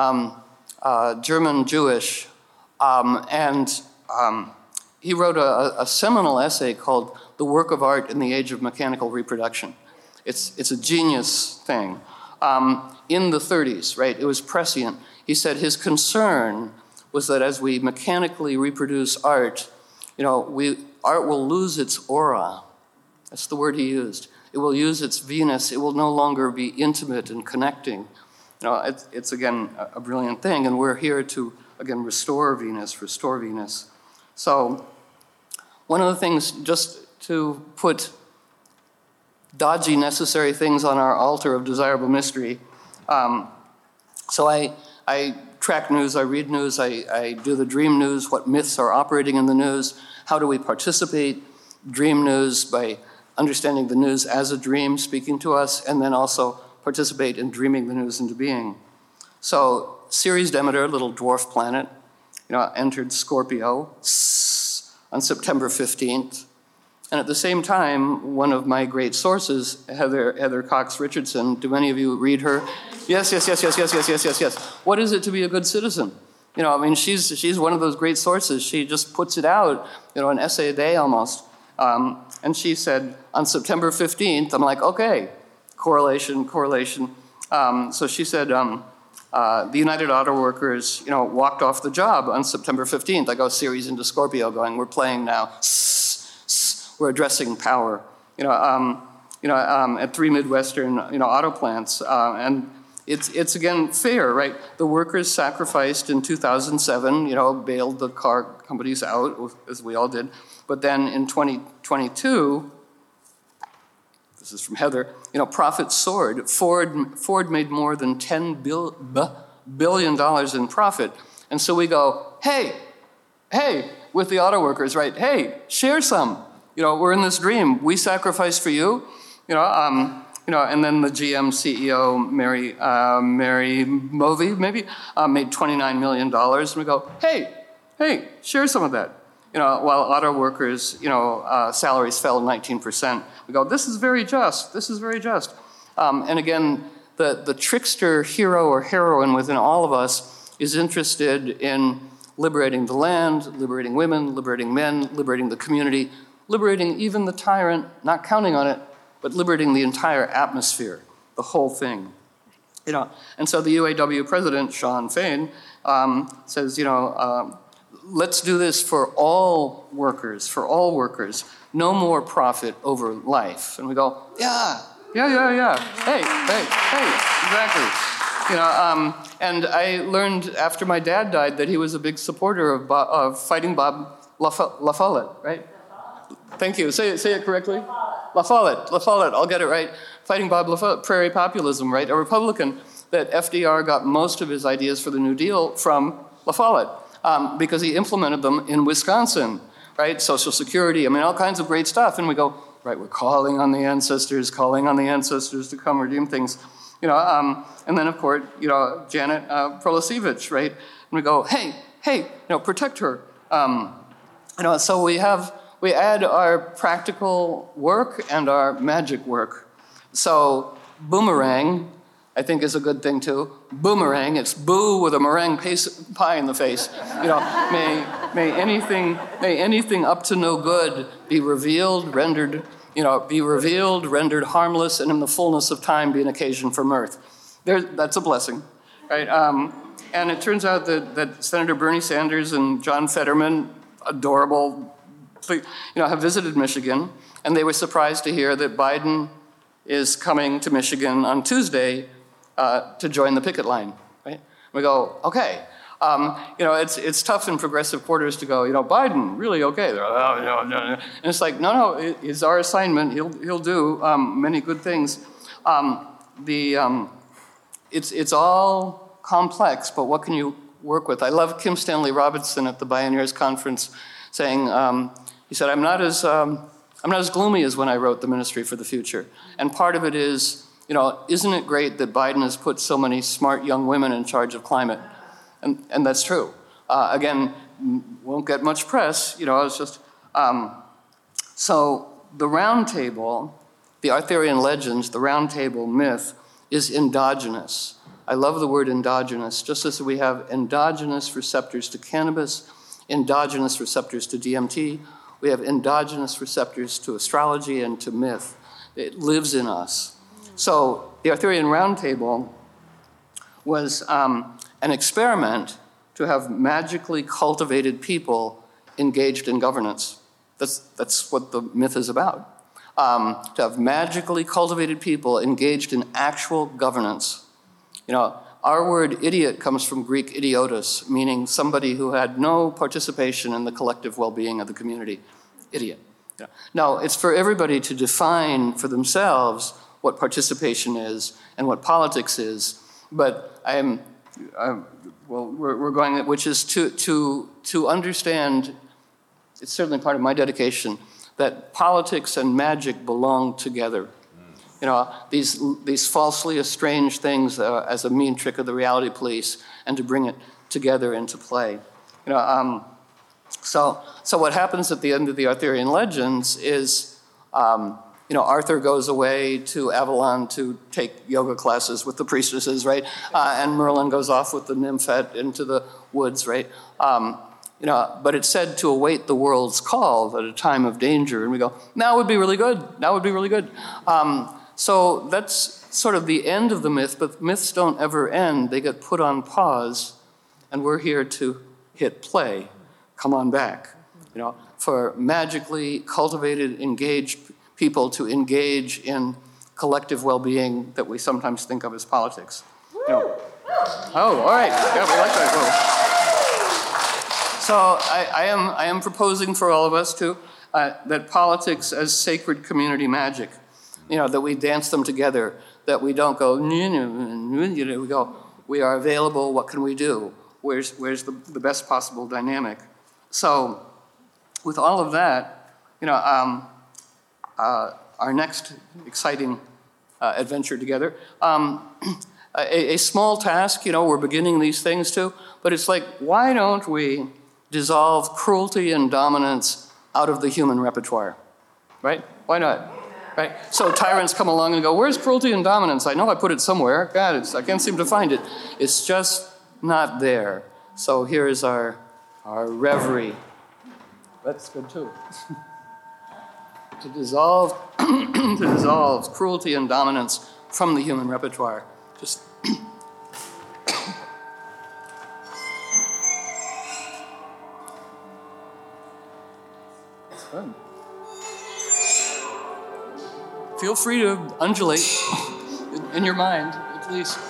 German Jewish, and he wrote a seminal essay called The Work of Art in the Age of Mechanical Reproduction. It's a genius thing. In the 30s, right, it was prescient. He said his concern was that as we mechanically reproduce art, art will lose its aura. That's the word he used. It will use its Venus. It will no longer be intimate and connecting. It's again, a brilliant thing, and we're here to, again, restore Venus. So one of the things, just to put dodgy necessary things on our altar of desirable mystery, so I track news, I read news, I do the dream news, what myths are operating in the news, how do we participate, dream news by understanding the news as a dream speaking to us, and then also participate in dreaming the news into being. So Ceres Demeter, little dwarf planet, entered Scorpio on September 15th. And at the same time, one of my great sources, Heather Cox Richardson, do any of you read her? Yes. What is it to be a good citizen? She's one of those great sources. She just puts it out, an essay a day almost. And she said, on September 15th, I'm like, okay, correlation. So she said, the United Auto Workers, walked off the job on September 15th. I go Ceres into Scorpio going, we're playing now. We're addressing power, at 3 Midwestern, auto plants. And it's again fair, right? The workers sacrificed in 2007, bailed the car companies out, as we all did. But then in 2022, this is from Heather, profits soared. Ford made more than $10 billion in profit. And so we go, hey, with the auto workers, right? Hey, share some. We're in this dream. We sacrifice for you. And then the GM CEO, Mary Movey, maybe, made $29 million. And we go, hey, share some of that. While auto workers, salaries fell 19%. We go, this is very just. And again, the trickster hero or heroine within all of us is interested in liberating the land, liberating women, liberating men, liberating the community, liberating even the tyrant, not counting on it, but liberating the entire atmosphere, the whole thing. And so the UAW president, Shawn Fain, says, let's do this for all workers, no more profit over life. And we go, yeah, hey, exactly. And I learned after my dad died that he was a big supporter of Fighting Bob La Follette, right? Thank you. Say it correctly. La Follette. I'll get it right. Fighting Bob La Follette, Prairie Populism, right? A Republican that FDR got most of his ideas for the New Deal from La Follette because he implemented them in Wisconsin, right? Social Security, all kinds of great stuff. And we go, right, we're calling on the ancestors to come redeem things. And then, of course, Janet Prolasevich, right? And we go, hey, protect her. So we add our practical work and our magic work. So boomerang, I think, is a good thing too. Boomerang, it's boo with a meringue pie in the face. May anything up to no good be revealed, rendered harmless, and in the fullness of time be an occasion for mirth. That's a blessing, right? And it turns out that Senator Bernie Sanders and John Fetterman, adorable, have visited Michigan, and they were surprised to hear that Biden is coming to Michigan on Tuesday to join the picket line, right? We go, okay. It's tough in progressive quarters to go, Biden, really okay? They're like, oh, no. And it's like, no, it's our assignment. He'll do many good things. It's all complex, but what can you work with? I love Kim Stanley Robinson at the Bioneers Conference saying, he said, I'm not as gloomy as when I wrote The Ministry for the Future. And part of it is, isn't it great that Biden has put so many smart young women in charge of climate? And that's true. Again, won't get much press, it's just, so the round table, the Arthurian legends, the round table myth is endogenous. I love the word endogenous, just as we have endogenous receptors to cannabis, endogenous receptors to DMT, we have endogenous receptors to astrology and to myth. It lives in us. So the Arthurian round table was an experiment to have magically cultivated people engaged in governance. That's what the myth is about. To have magically cultivated people engaged in actual governance. Our word idiot comes from Greek idiotos, meaning somebody who had no participation in the collective well-being of the community. Idiot. Now, it's for everybody to define for themselves what participation is and what politics is, but we're going, which is to understand, it's certainly part of my dedication, that politics and magic belong together. These falsely estranged things as a mean trick of the reality police, and to bring it together into play. So what happens at the end of the Arthurian legends is, Arthur goes away to Avalon to take yoga classes with the priestesses, right? And Merlin goes off with the nymphette into the woods, right? But it's said to await the world's call at a time of danger, and we go, now would be really good. That would be really good. So that's sort of the end of the myth, but myths don't ever end. They get put on pause, and we're here to hit play. Come on back, for magically cultivated, engaged people to engage in collective well-being that we sometimes think of as politics. Oh, all right. Yeah, we like that. Whoa. So I am proposing for all of us that politics as sacred community magic, that we dance them together, that we don't go, we go, we are available, what can we do? Where's the best possible dynamic? So with all of that, our next exciting adventure together, a small task, we're beginning these things too, but it's like, why don't we dissolve cruelty and dominance out of the human repertoire, right? Why not? Right? So tyrants come along and go, where's cruelty and dominance? I know I put it somewhere. God, I can't seem to find it. It's just not there. So here is our reverie. That's good too. to dissolve cruelty and dominance from the human repertoire. Just it's fun. Feel free to undulate in your mind, at least.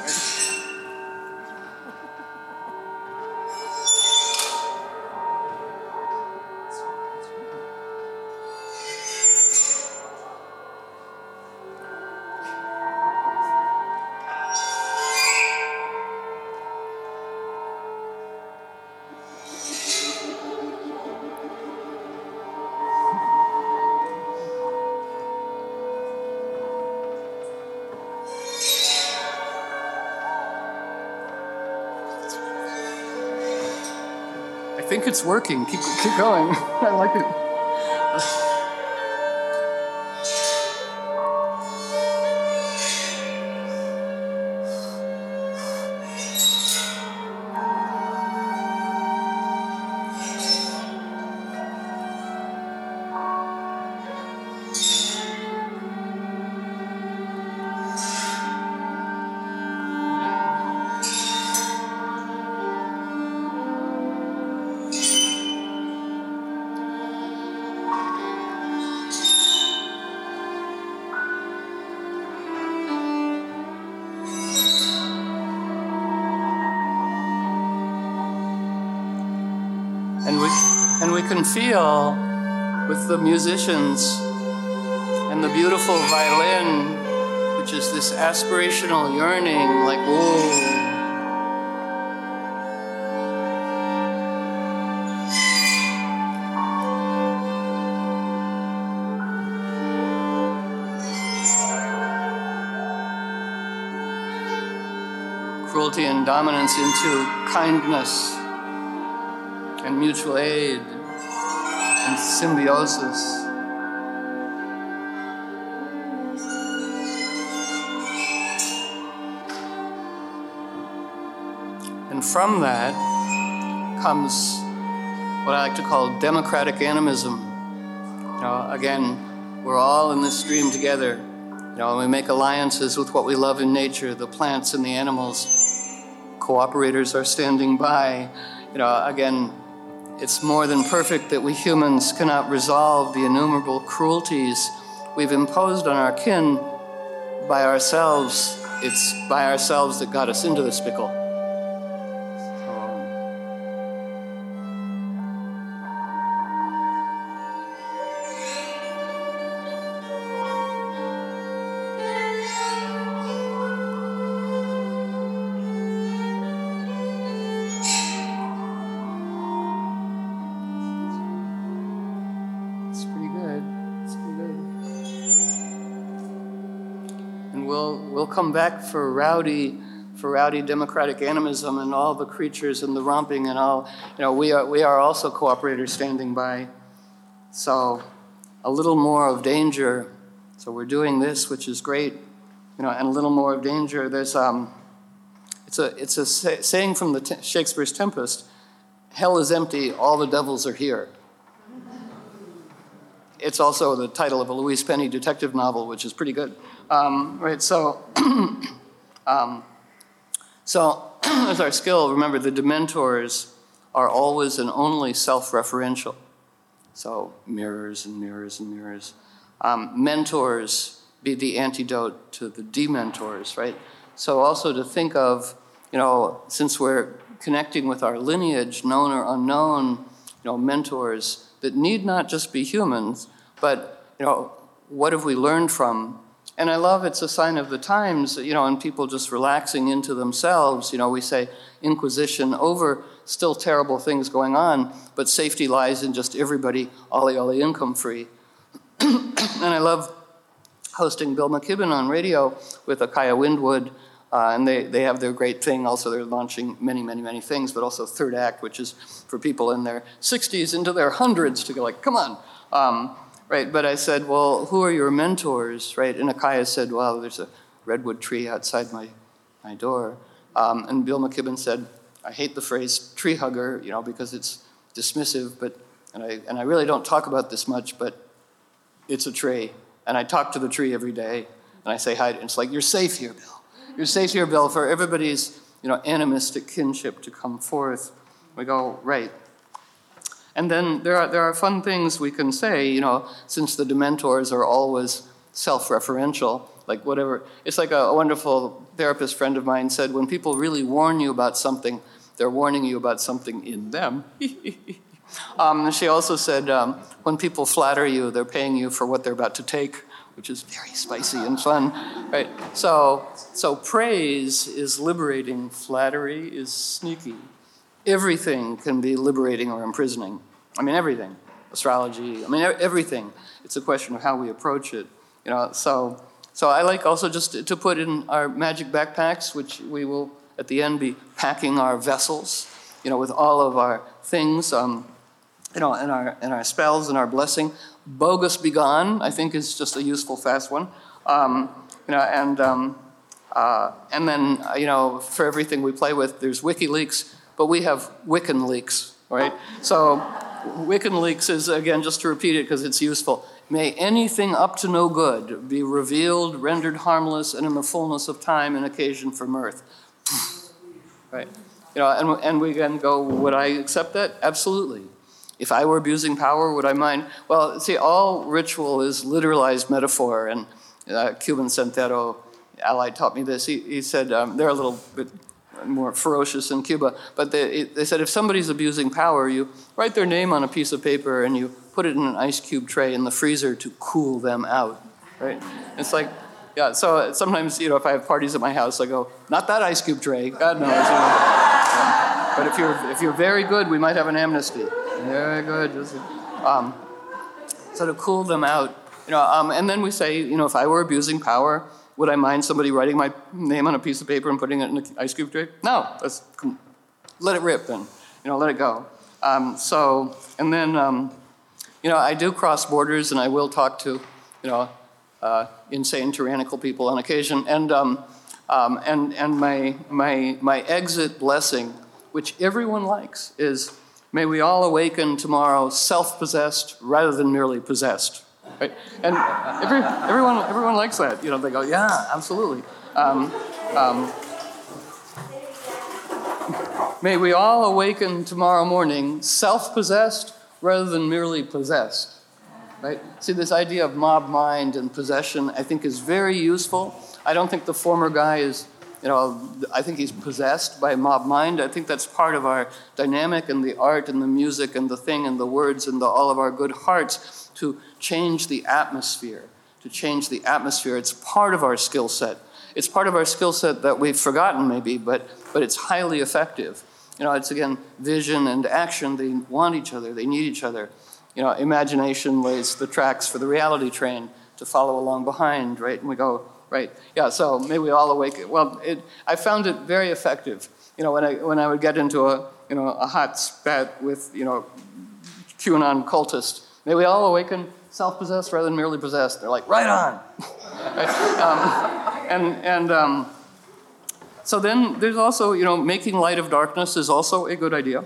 I think it's working. Keep going. I like it. And we can feel with the musicians and the beautiful violin, which is this aspirational yearning, like, whoa. Cruelty and dominance into kindness and mutual aid and symbiosis. And from that comes what I like to call democratic animism. Again, we're all in this stream together. And we make alliances with what we love in nature, the plants and the animals. Cooperators are standing by. Again, it's more than perfect that we humans cannot resolve the innumerable cruelties we've imposed on our kin by ourselves. It's by ourselves that got us into this pickle. We'll come back for rowdy democratic animism and all the creatures and the romping and all. We are also cooperators standing by. So a little more of danger. So we're doing this, which is great. And a little more of danger. There's it's a saying from Shakespeare's Tempest: "Hell is empty, all the devils are here." It's also the title of a Louise Penny detective novel, which is pretty good. Right, so as our skill, remember the Dementors are always and only self-referential. So mirrors and mirrors and mirrors. Mentors be the antidote to the dementors, right? So also to think of, since we're connecting with our lineage, known or unknown, mentors that need not just be humans, but, what have we learned from? And I love it's a sign of the times, and people just relaxing into themselves. We say Inquisition over still terrible things going on, but safety lies in just everybody ollie income free. And I love hosting Bill McKibben on radio with Akaya Windwood, and they have their great thing. Also, they're launching many, many, many things, but also Third Act, which is for people in their 60s into their hundreds to go like, come on. Right, but I said, well, who are your mentors, right? And Akaya said, well, there's a redwood tree outside my door. And Bill McKibben said, I hate the phrase tree hugger, because it's dismissive, and I really don't talk about this much, but it's a tree. And I talk to the tree every day, and I say hi. And it's like, you're safe here, Bill. You're safe here, Bill, for everybody's, animistic kinship to come forth. We go, right. And then there are fun things we can say, since the Dementors are always self-referential, like whatever. It's like a wonderful therapist friend of mine said, when people really warn you about something, they're warning you about something in them. She also said, when people flatter you, they're paying you for what they're about to take, which is very spicy and fun, right? So praise is liberating, flattery is sneaky. Everything can be liberating or imprisoning. Everything. Astrology, everything. It's a question of how we approach it. So I like also just to put in our magic backpacks, which we will at the end be packing our vessels, with all of our things, and our spells and our blessing. Bogus Begone, I think, is just a useful fast one. And then for everything we play with, there's WikiLeaks, but we have Wiccan leaks, right? So Wiccan leaks is, again, just to repeat it because it's useful. May anything up to no good be revealed, rendered harmless, and in the fullness of time an occasion for mirth. Right? And we can go, would I accept that? Absolutely. If I were abusing power, would I mind? Well, see, all ritual is literalized metaphor, and Cuban Centero ally taught me this. He said they're a little bit more ferocious in Cuba. But they said if somebody's abusing power, you write their name on a piece of paper and you put it in an ice cube tray in the freezer to cool them out, right? It's like, yeah, so sometimes, if I have parties at my house, I go, not that ice cube tray, God knows. Yeah. But if you're very good, we might have an amnesty. Very good. So to cool them out, and then we say, if I were abusing power, would I mind somebody writing my name on a piece of paper and putting it in an ice cube tray? No, let it rip then, let it go. And then, I do cross borders and I will talk to, insane, tyrannical people on occasion. And my exit blessing, which everyone likes, is may we all awaken tomorrow self-possessed rather than merely possessed. Right? And everyone likes that. They go, yeah, absolutely. May we all awaken tomorrow morning self-possessed rather than merely possessed. Right? See, this idea of mob mind and possession, I think, is very useful. I don't think the former guy is, I think he's possessed by mob mind. I think that's part of our dynamic and the art and the music and the thing and the words and all of our good hearts to change the atmosphere, It's part of our skill set. It's part of our skill set that we've forgotten maybe, but it's highly effective. It's, again, vision and action. They want each other. They need each other. Imagination lays the tracks for the reality train to follow along behind, right? And we go, right, yeah, so may we all awaken. Well, I found it very effective. When I would get into a hot spat with, QAnon cultist, may we all awaken self-possessed rather than merely possessed. They're like, right on. Right? So then there's also, making light of darkness is also a good idea.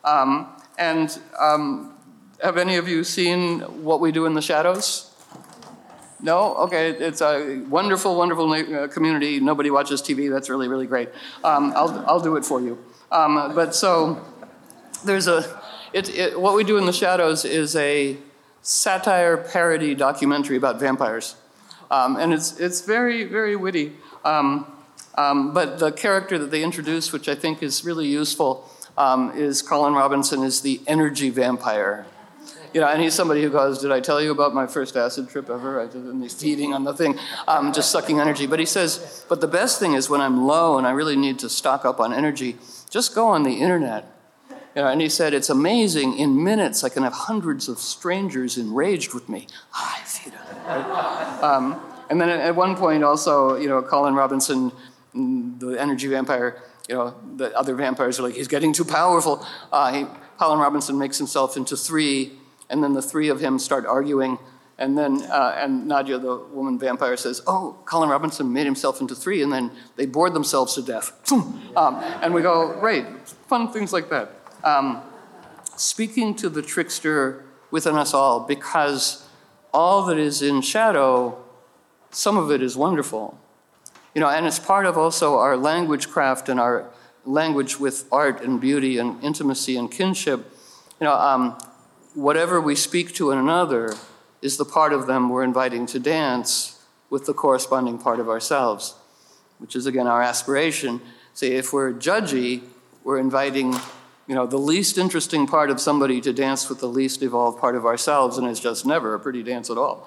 Have any of you seen What We Do in the Shadows? No? Okay, it's a wonderful, wonderful community. Nobody watches TV. That's really, really great. I'll do it for you. But so there's What We Do in the Shadows is a satire parody documentary about vampires. And it's very, very witty. But the character that they introduce, which I think is really useful, is Colin Robinson is the energy vampire. And he's somebody who goes, did I tell you about my first acid trip ever? And he's feeding on the thing, just sucking energy. But he says, but the best thing is when I'm low and I really need to stock up on energy, just go on the internet. And he said, it's amazing. In minutes, I can have hundreds of strangers enraged with me. I feed on. And then at one point also, Colin Robinson, the energy vampire, the other vampires are like, he's getting too powerful. Colin Robinson makes himself into three, and then the three of him start arguing. And then and Nadia, the woman vampire, says, oh, Colin Robinson made himself into three, and then they bored themselves to death. And we go, right, fun things like that. Speaking to the trickster within us all, because all that is in shadow, some of it is wonderful. And it's part of also our language craft and our language with art and beauty and intimacy and kinship. Whatever we speak to another is the part of them we're inviting to dance with the corresponding part of ourselves, which is, again, our aspiration. See, if we're judgy, we're inviting, the least interesting part of somebody to dance with the least evolved part of ourselves, and it's just never a pretty dance at all.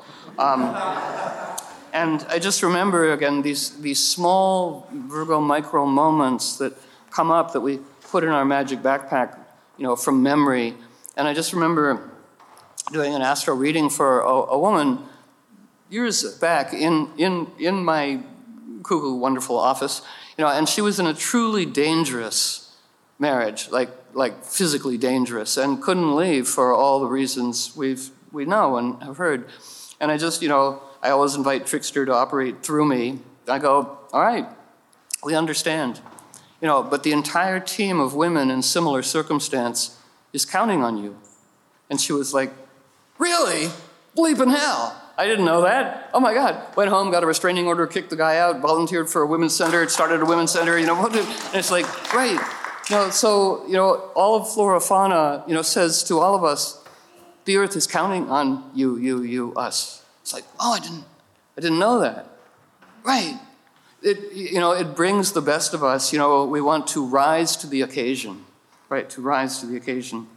And I just remember, again, these small Virgo micro moments that come up that we put in our magic backpack, from memory. And I just remember doing an astro reading for a woman years back in my cuckoo wonderful office, and she was in a truly dangerous marriage, like physically dangerous, and couldn't leave for all the reasons we know and have heard. And I just, I always invite Trickster to operate through me. I go, all right, we understand. But the entire team of women in similar circumstance is counting on you. And she was like, really? Bleeping hell. I didn't know that. Oh my God. Went home, got a restraining order, kicked the guy out, volunteered for a women's center, started a women's center, and it's like, great. So, all of Flora Fauna, says to all of us, the earth is counting on you, us. It's like, oh, I didn't know that. Right. it brings the best of us. We want to rise to the occasion, right? To rise to the occasion.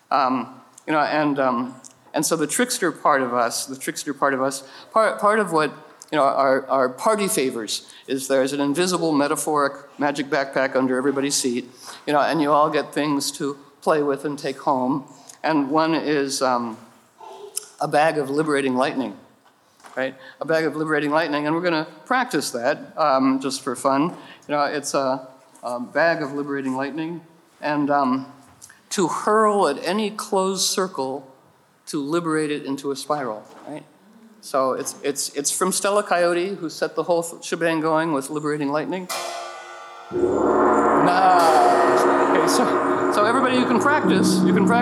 And so the trickster part of us, part of what our party favors is there's an invisible metaphoric magic backpack under everybody's seat, and you all get things to play with and take home. And one is a bag of liberating lightning, right? A bag of liberating lightning, and we're going to practice that just for fun. It's a bag of liberating lightning, and to hurl at any closed circle to liberate it into a spiral, right? So it's from Stella Coyote, who set the whole shebang going with liberating lightning. Okay, so everybody, you can practice.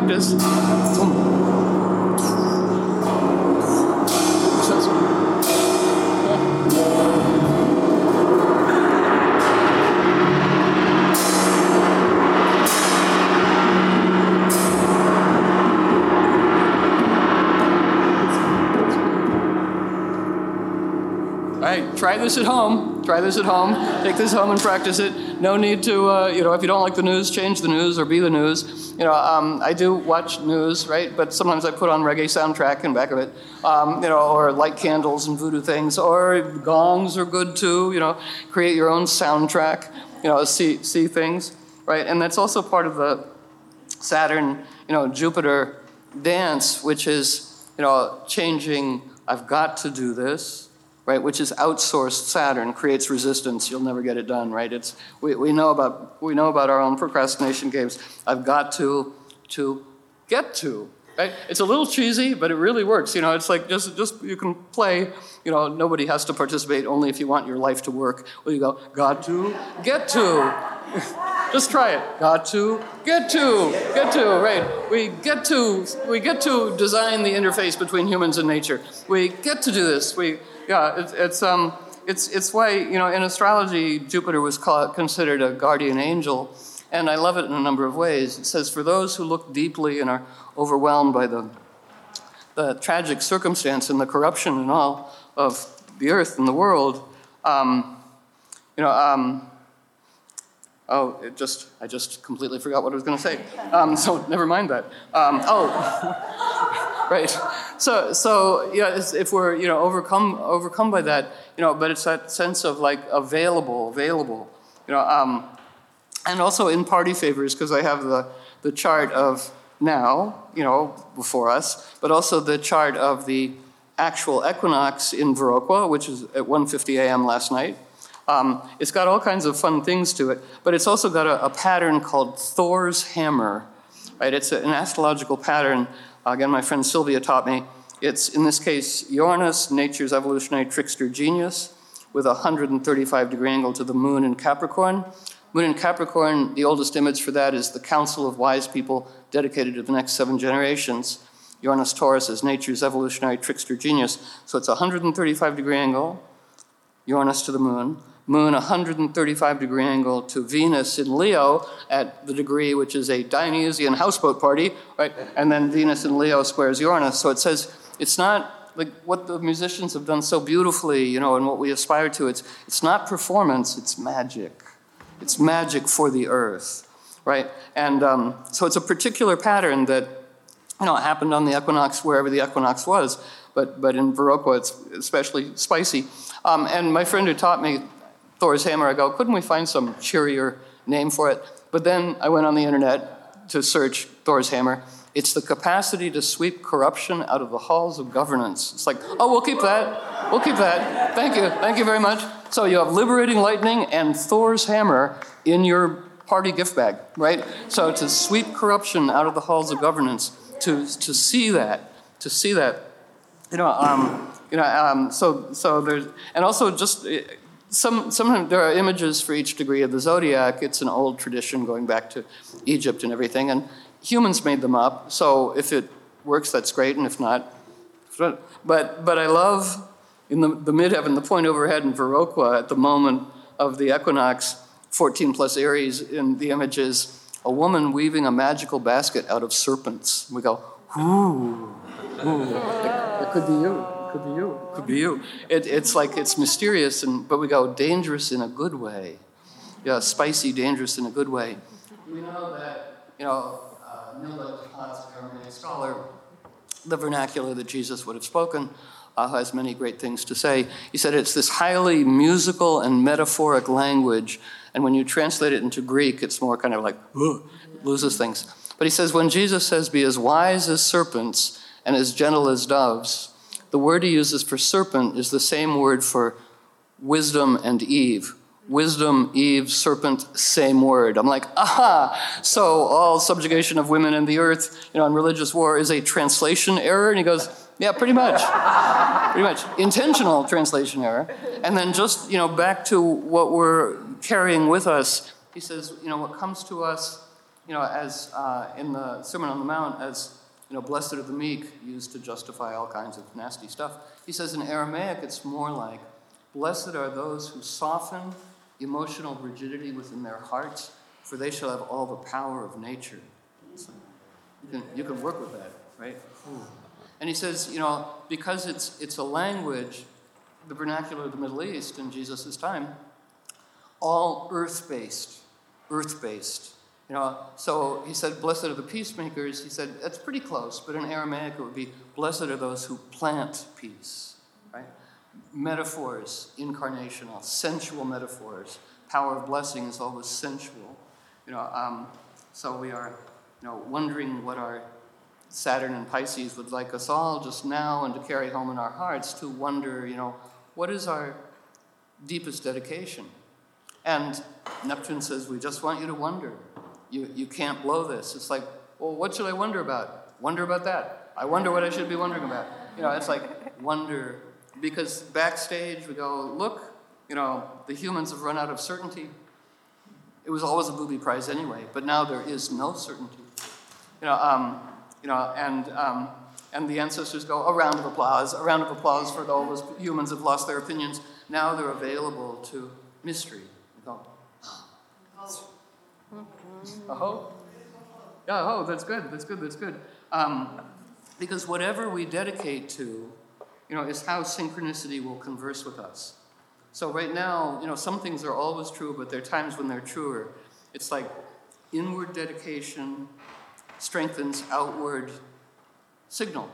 Try this at home. Take this home and practice it. No need to, if you don't like the news, change the news or be the news. I do watch news, right? But sometimes I put on reggae soundtrack in back of it, or light candles and voodoo things, or gongs are good too. Create your own soundtrack. See things, right? And that's also part of the Saturn, Jupiter dance, which is, changing. I've got to do this. Right, which is outsourced Saturn, creates resistance. You'll never get it done, right? We know about our own procrastination games. I've got to get to, right? It's a little cheesy, but it really works. It's like just you can play. Nobody has to participate. Only if you want your life to work. Well, you go, got to get to. Just try it. Got to get to right. We get to design the interface between humans and nature. We get to do this. It's why, in astrology, Jupiter was considered a guardian angel, and I love it in a number of ways. It says, for those who look deeply and are overwhelmed by the tragic circumstance and the corruption and all of the earth and the world, I just completely forgot what I was going to say. So never mind that. Right. So if we're overcome by that, but it's that sense of like available, and also in party favors, because I have the chart of now, before us, but also the chart of the actual equinox in Viroqua, which is at 1:50 a.m. last night. It's got all kinds of fun things to it, but it's also got a pattern called Thor's hammer, right? It's an astrological pattern. Again, my friend Sylvia taught me. It's, in this case, Uranus, nature's evolutionary trickster genius, with a 135-degree angle to the moon in Capricorn. Moon in Capricorn, the oldest image for that is the Council of Wise People dedicated to the next 7 generations. Uranus Taurus is nature's evolutionary trickster genius. So it's a 135-degree angle, Uranus to the moon. Moon, 135-degree angle to Venus in Leo at the degree, which is a Dionysian houseboat party, right? And then Venus in Leo squares Uranus. So it says it's not like what the musicians have done so beautifully, and what we aspire to. It's not performance, it's magic. It's magic for the earth, right? And so it's a particular pattern that, happened on the equinox wherever the equinox was, but in Viroqua it's especially spicy. And my friend who taught me Thor's hammer, I go, couldn't we find some cheerier name for it? But then I went on the internet to search Thor's hammer. It's the capacity to sweep corruption out of the halls of governance. It's like, we'll keep that. Thank you very much. So you have liberating lightning and Thor's hammer in your party gift bag, right? So to sweep corruption out of the halls of governance, to see that. So there's, and also just sometimes there are images for each degree of the zodiac. It's an old tradition going back to Egypt and everything, and humans made them up. So if it works, that's great, and if not, but I love in the midheaven, the point overhead in Viroqua at the moment of the equinox, 14 plus Aries in the images, a woman weaving a magical basket out of serpents. We go, ooh. It could be you. could be you. It could be you. It's like it's mysterious, but we go dangerous in a good way. Yeah, spicy, dangerous in a good way. We know that, Neil Douglas Potts, an Aramaic scholar, the vernacular that Jesus would have spoken, has many great things to say. He said it's this highly musical and metaphoric language, and when you translate it into Greek, it's more kind of like, loses things. But he says, when Jesus says, be as wise as serpents and as gentle as doves, the word he uses for serpent is the same word for wisdom and Eve. Wisdom, Eve, serpent, same word. I'm like, aha! So all subjugation of women and the earth, in religious war is a translation error? And he goes, yeah, pretty much. Pretty much. Intentional translation error. And then just, back to what we're carrying with us, he says, what comes to us, as in the Sermon on the Mount, as, blessed are the meek, used to justify all kinds of nasty stuff. He says in Aramaic, it's more like, blessed are those who soften emotional rigidity within their hearts, for they shall have all the power of nature. So you can work with that, right? And he says, because it's a language, the vernacular of the Middle East in Jesus' time, all earth-based. So he said, blessed are the peacemakers. He said, that's pretty close, but in Aramaic it would be, blessed are those who plant peace, right? Metaphors, incarnational, sensual metaphors. Power of blessing is always sensual. So we are, wondering what our Saturn and Pisces would like us all just now and to carry home in our hearts to wonder, what is our deepest dedication? And Neptune says, we just want you to wonder. You can't blow this. It's like, well, what should I wonder about? Wonder about that. I wonder what I should be wondering about. It's like wonder. Because backstage we go, look, the humans have run out of certainty. It was always a booby prize anyway, but now there is no certainty. And the ancestors go, a round of applause for all those humans who have lost their opinions. Now they're available to mystery. We go, oh, yeah, oh, that's good. Because whatever we dedicate to, is how synchronicity will converse with us. So right now, some things are always true, but there are times when they're truer. It's like inward dedication strengthens outward signal.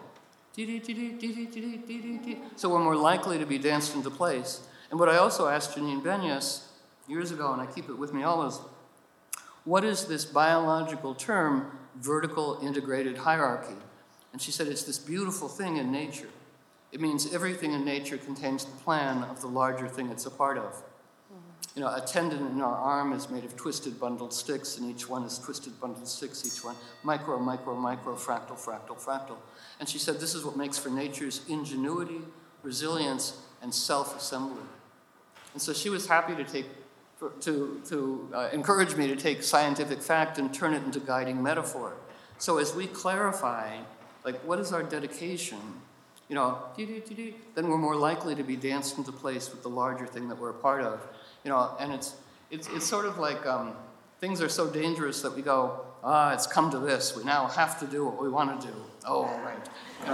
So we're more likely to be danced into place. And what I also asked Janine Benyus years ago, and I keep it with me always, what is this biological term, vertical integrated hierarchy? And she said it's this beautiful thing in nature. It means everything in nature contains the plan of the larger thing it's a part of. A tendon in our arm is made of twisted bundled sticks, and each one is twisted bundled sticks, each one micro, fractal. And she said this is what makes for nature's ingenuity, resilience, and self-assembly. And so she was happy to encourage me to take scientific fact and turn it into guiding metaphor. So as we clarify, what is our dedication, then we're more likely to be danced into place with the larger thing that we're a part of. And it's sort of like things are so dangerous that we go, it's come to this. We now have to do what we want to do. Oh, right.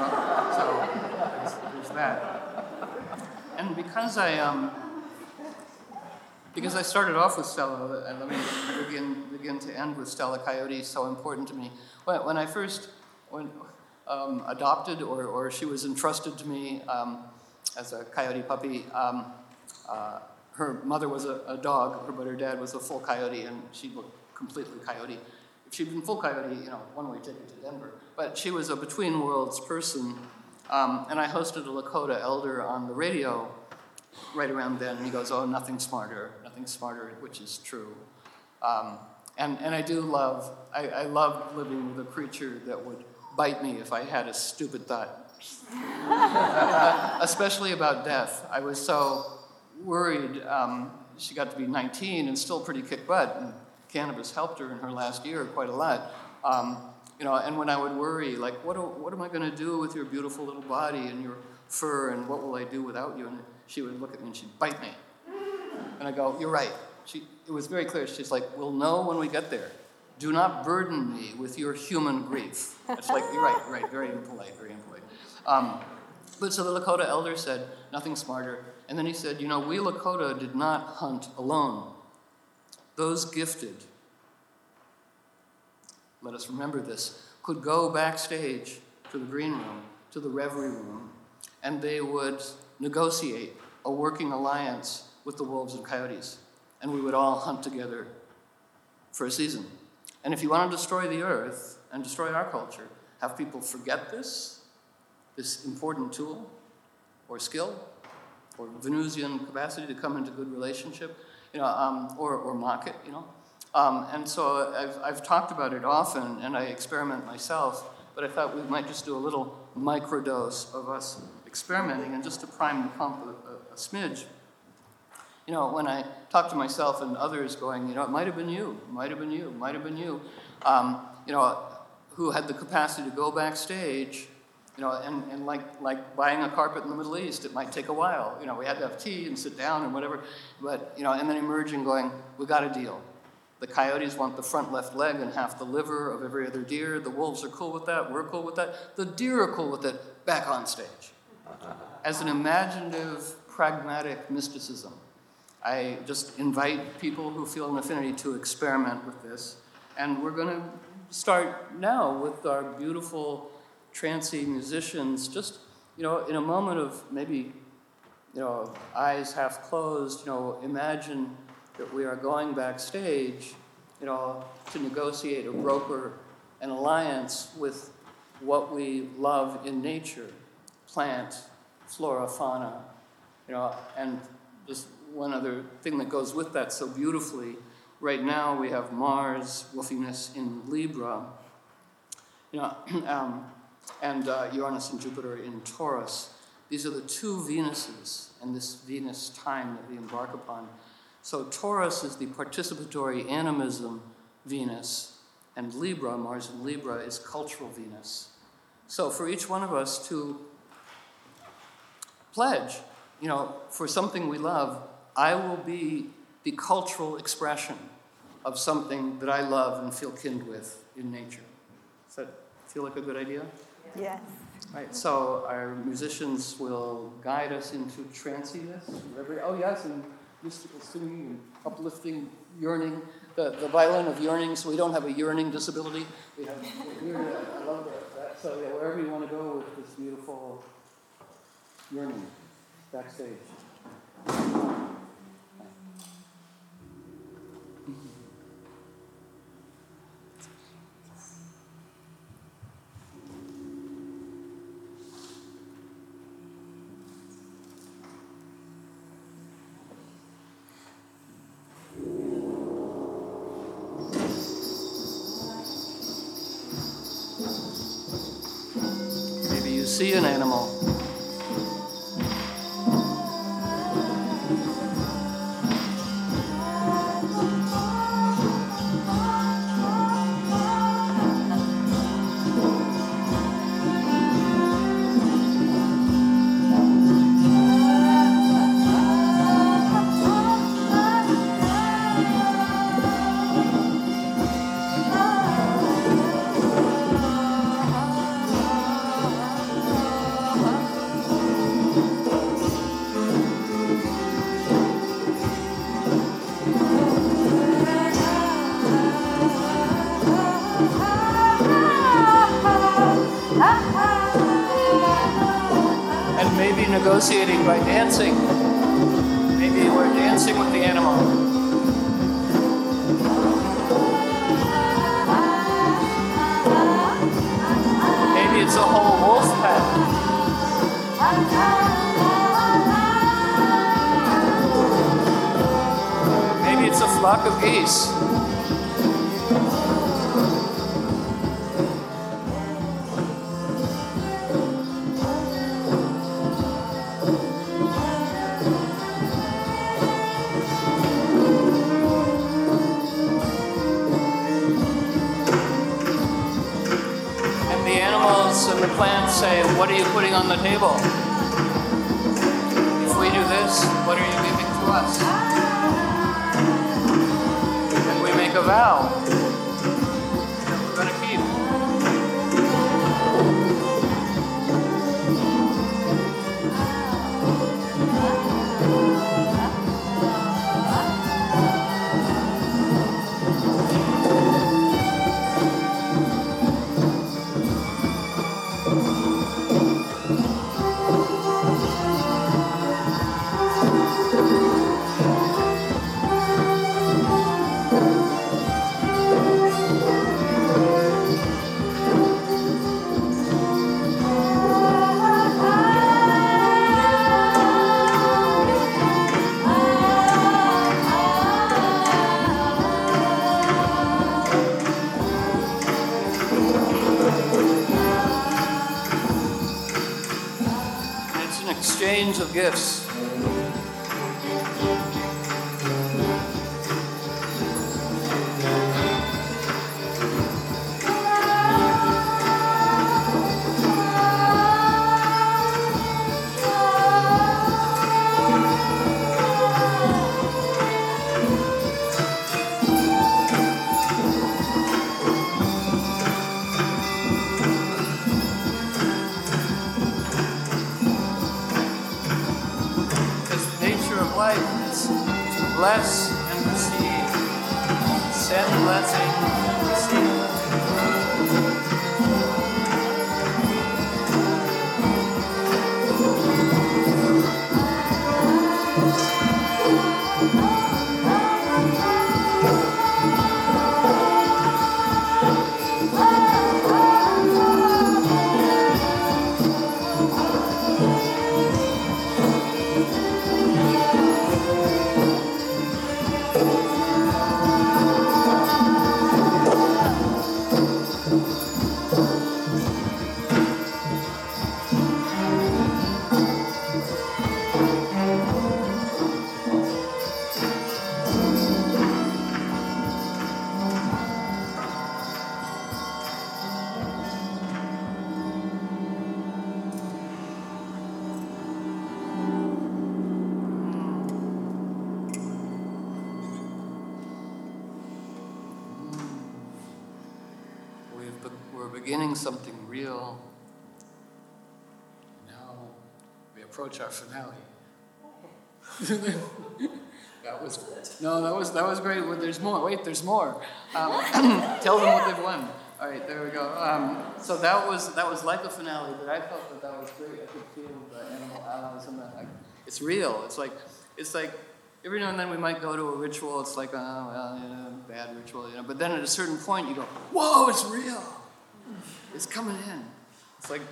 So there's that. And because I started off with Stella, and let me begin to end with Stella Coyote, so important to me. When I first adopted, or she was entrusted to me as a coyote puppy, her mother was a dog, but her dad was a full coyote, and she looked completely coyote. If she'd been full coyote, one way ticket to Denver. But she was a between worlds person, and I hosted a Lakota elder on the radio right around then, and he goes, oh, nothing smarter, which is true. And I do love, I love living with a creature that would bite me if I had a stupid thought. Especially about death. I was so worried. She got to be 19 and still pretty kick butt, and cannabis helped her in her last year quite a lot. And when I would worry, what am I going to do with your beautiful little body and your fur, and what will I do without you? And she would look at me and she'd bite me. And I go, you're right. It was very clear. She's like, we'll know when we get there. Do not burden me with your human grief. It's like, you're right, very impolite. But so the Lakota elder said, nothing smarter. And then he said, we Lakota did not hunt alone. Those gifted, let us remember this, could go backstage to the green room, to the reverie room, and they would negotiate a working alliance with the wolves and coyotes. And we would all hunt together for a season. And if you want to destroy the earth and destroy our culture, have people forget this important tool or skill or Venusian capacity to come into good relationship, or mock it, And so I've talked about it often, and I experiment myself, but I thought we might just do a little microdose of us experimenting, and just to prime the pump a smidge. When I talk to myself and others going, it might have been you, might have been you, might have been you, who had the capacity to go backstage, and like buying a carpet in the Middle East, it might take a while. We had to have tea and sit down and whatever, but, and then emerging going, we got a deal. The coyotes want the front left leg and half the liver of every other deer. The wolves are cool with that. We're cool with that. The deer are cool with it. Back on stage. As an imaginative, pragmatic mysticism, I just invite people who feel an affinity to experiment with this. And we're going to start now with our beautiful trancy musicians, just, in a moment of maybe, eyes half closed, imagine that we are going backstage, to negotiate or broker an alliance with what we love in nature, plant, flora, fauna, and just one other thing that goes with that so beautifully. Right now we have Mars, wolfiness in Libra, and Uranus and Jupiter in Taurus. These are the two Venuses in this Venus time that we embark upon. So Taurus is the participatory animism Venus, and Libra, Mars in Libra, is cultural Venus. So for each one of us to pledge, for something we love, I will be the cultural expression of something that I love and feel kin with in nature. Does that feel like a good idea? Yes. Right, so our musicians will guide us into tranciness. Oh yes, and mystical singing and uplifting yearning. The violin of yearning, so we don't have a yearning disability. We have yearning. I love that. So yeah, wherever you want to go with this beautiful yearning, backstage. See an animal. Negotiating by dancing. Maybe we're dancing with the animal. Maybe it's a whole wolf pack. Maybe it's a flock of geese. And the plants say, what are you putting on the table? If we do this, what are you giving to us? And we make a vow that we're going to keep. exchange of gifts. Bless and receive. Send blessing and receive. We're beginning something real. Now we approach our finale. That was great. Well, there's more. Wait, there's more. Tell them what they've won. All right, there we go. So that was like a finale, but I felt that was great. I could feel the animal allies and it's real. It's like every now and then we might go to a ritual. It's like, oh, well, bad ritual, But then at a certain point, you go, whoa, it's real. It's coming in. It's like,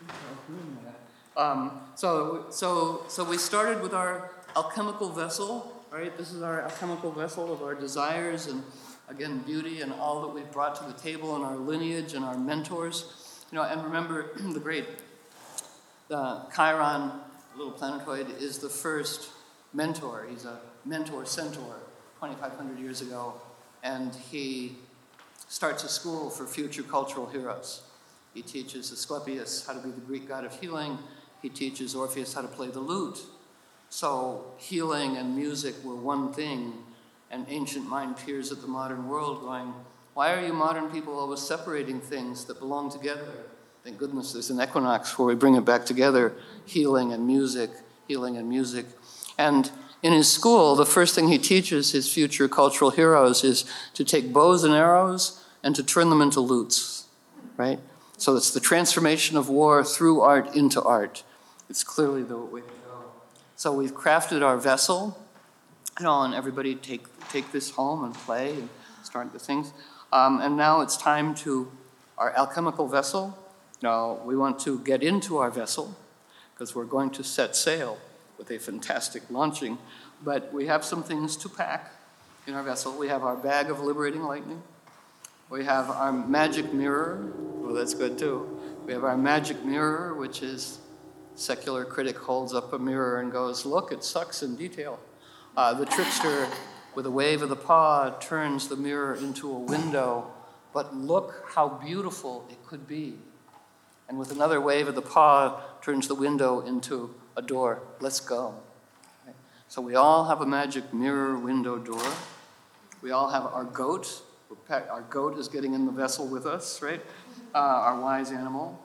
so we started with our alchemical vessel, right? This is our alchemical vessel of our desires and, again, beauty and all that we've brought to the table and our lineage and our mentors. And remember the great Chiron, little planetoid, is the first mentor. He's a mentor centaur 2,500 years ago, and he starts a school for future cultural heroes. He teaches Asclepius how to be the Greek god of healing. He teaches Orpheus how to play the lute. So healing and music were one thing, and ancient mind peers at the modern world going, why are you modern people always separating things that belong together? Thank goodness there's an equinox where we bring it back together, healing and music, healing and music. And in his school, the first thing he teaches his future cultural heroes is to take bows and arrows and to turn them into lutes, right? So it's the transformation of war through art into art. It's clearly the way to go. So we've crafted our vessel, and everybody take this home and play and start the things. And now it's time to our alchemical vessel. Now we want to get into our vessel because we're going to set sail with a fantastic launching, but we have some things to pack in our vessel. We have our bag of liberating lightning. We have our magic mirror. Well, that's good too. We have our magic mirror, which is secular critic holds up a mirror and goes, look, it sucks in detail. The trickster, with a wave of the paw, turns the mirror into a window, but look how beautiful it could be. And with another wave of the paw, turns the window into a door. Let's go. Right? So we all have a magic mirror window door. We all have our goat. Our goat is getting in the vessel with us, right? Our wise animal.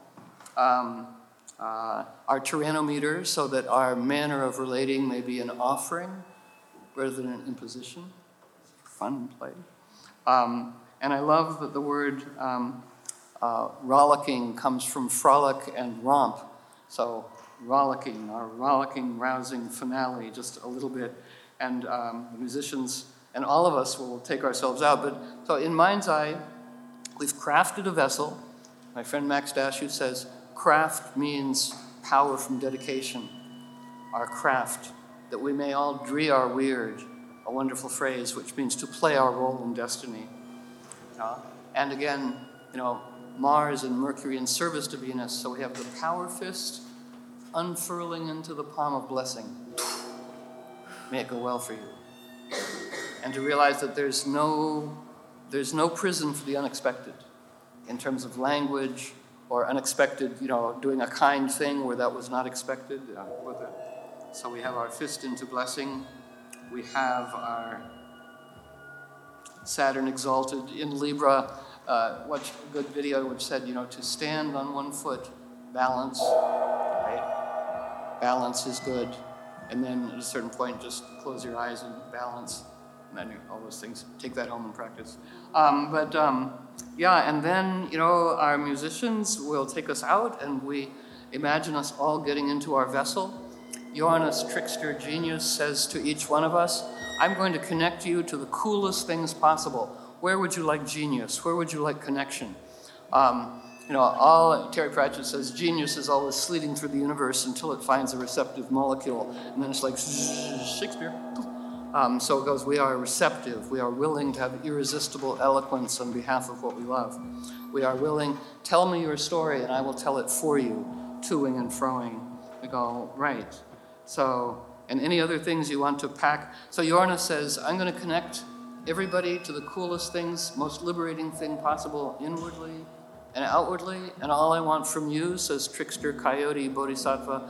Our tyrannometer, so that our manner of relating may be an offering rather than an imposition. Fun play. And I love that the word rollicking comes from frolic and romp. So rollicking, our rollicking, rousing finale, just a little bit. And the musicians and all of us will take ourselves out. But so in mind's eye, we've crafted a vessel. My friend Max Dashu says, craft means power from dedication. Our craft, that we may all dree our weird, a wonderful phrase which means to play our role in destiny. And again, Mars and Mercury in service to Venus. So we have the power fist unfurling into the palm of blessing. May it go well for you. And to realize that there's no prison for the unexpected in terms of language or unexpected, doing a kind thing where that was not expected. So we have our fist into blessing. We have our Saturn exalted in Libra. Watched a good video which said, to stand on one foot, balance, right? Balance is good. And then at a certain point, just close your eyes and balance. And then all those things, take that home and practice. And then, our musicians will take us out, and we imagine us all getting into our vessel. Uranus, trickster genius, says to each one of us, I'm going to connect you to the coolest things possible. Where would you like genius? Where would you like connection? Terry Pratchett says genius is always sleeting through the universe until it finds a receptive molecule, and then it's like Shakespeare. So it goes, we are receptive. We are willing to have irresistible eloquence on behalf of what we love. We are willing, tell me your story and I will tell it for you, toing and froing. We go, right. So, and any other things you want to pack. So Uranus says, I'm going to connect everybody to the coolest things, most liberating thing possible inwardly and outwardly. And all I want from you, says trickster, coyote, bodhisattva,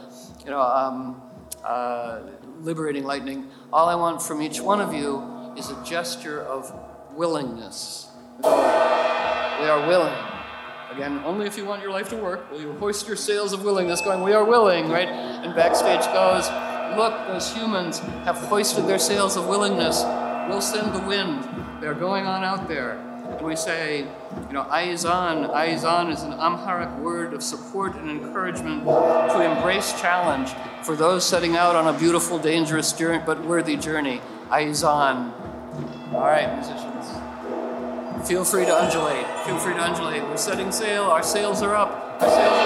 liberating lightning, all I want from each one of you is a gesture of willingness. We are willing. Again, only if you want your life to work will you hoist your sails of willingness going, we are willing, right? And backstage goes, look, those humans have hoisted their sails of willingness. We'll send the wind. They're going on out there. And we say, Aizan. Aizan is an Amharic word of support and encouragement to embrace challenge for those setting out on a beautiful, dangerous, but worthy journey. Aizan. All right, musicians. Feel free to undulate. Feel free to undulate. We're setting sail. Our sails are up. Our sails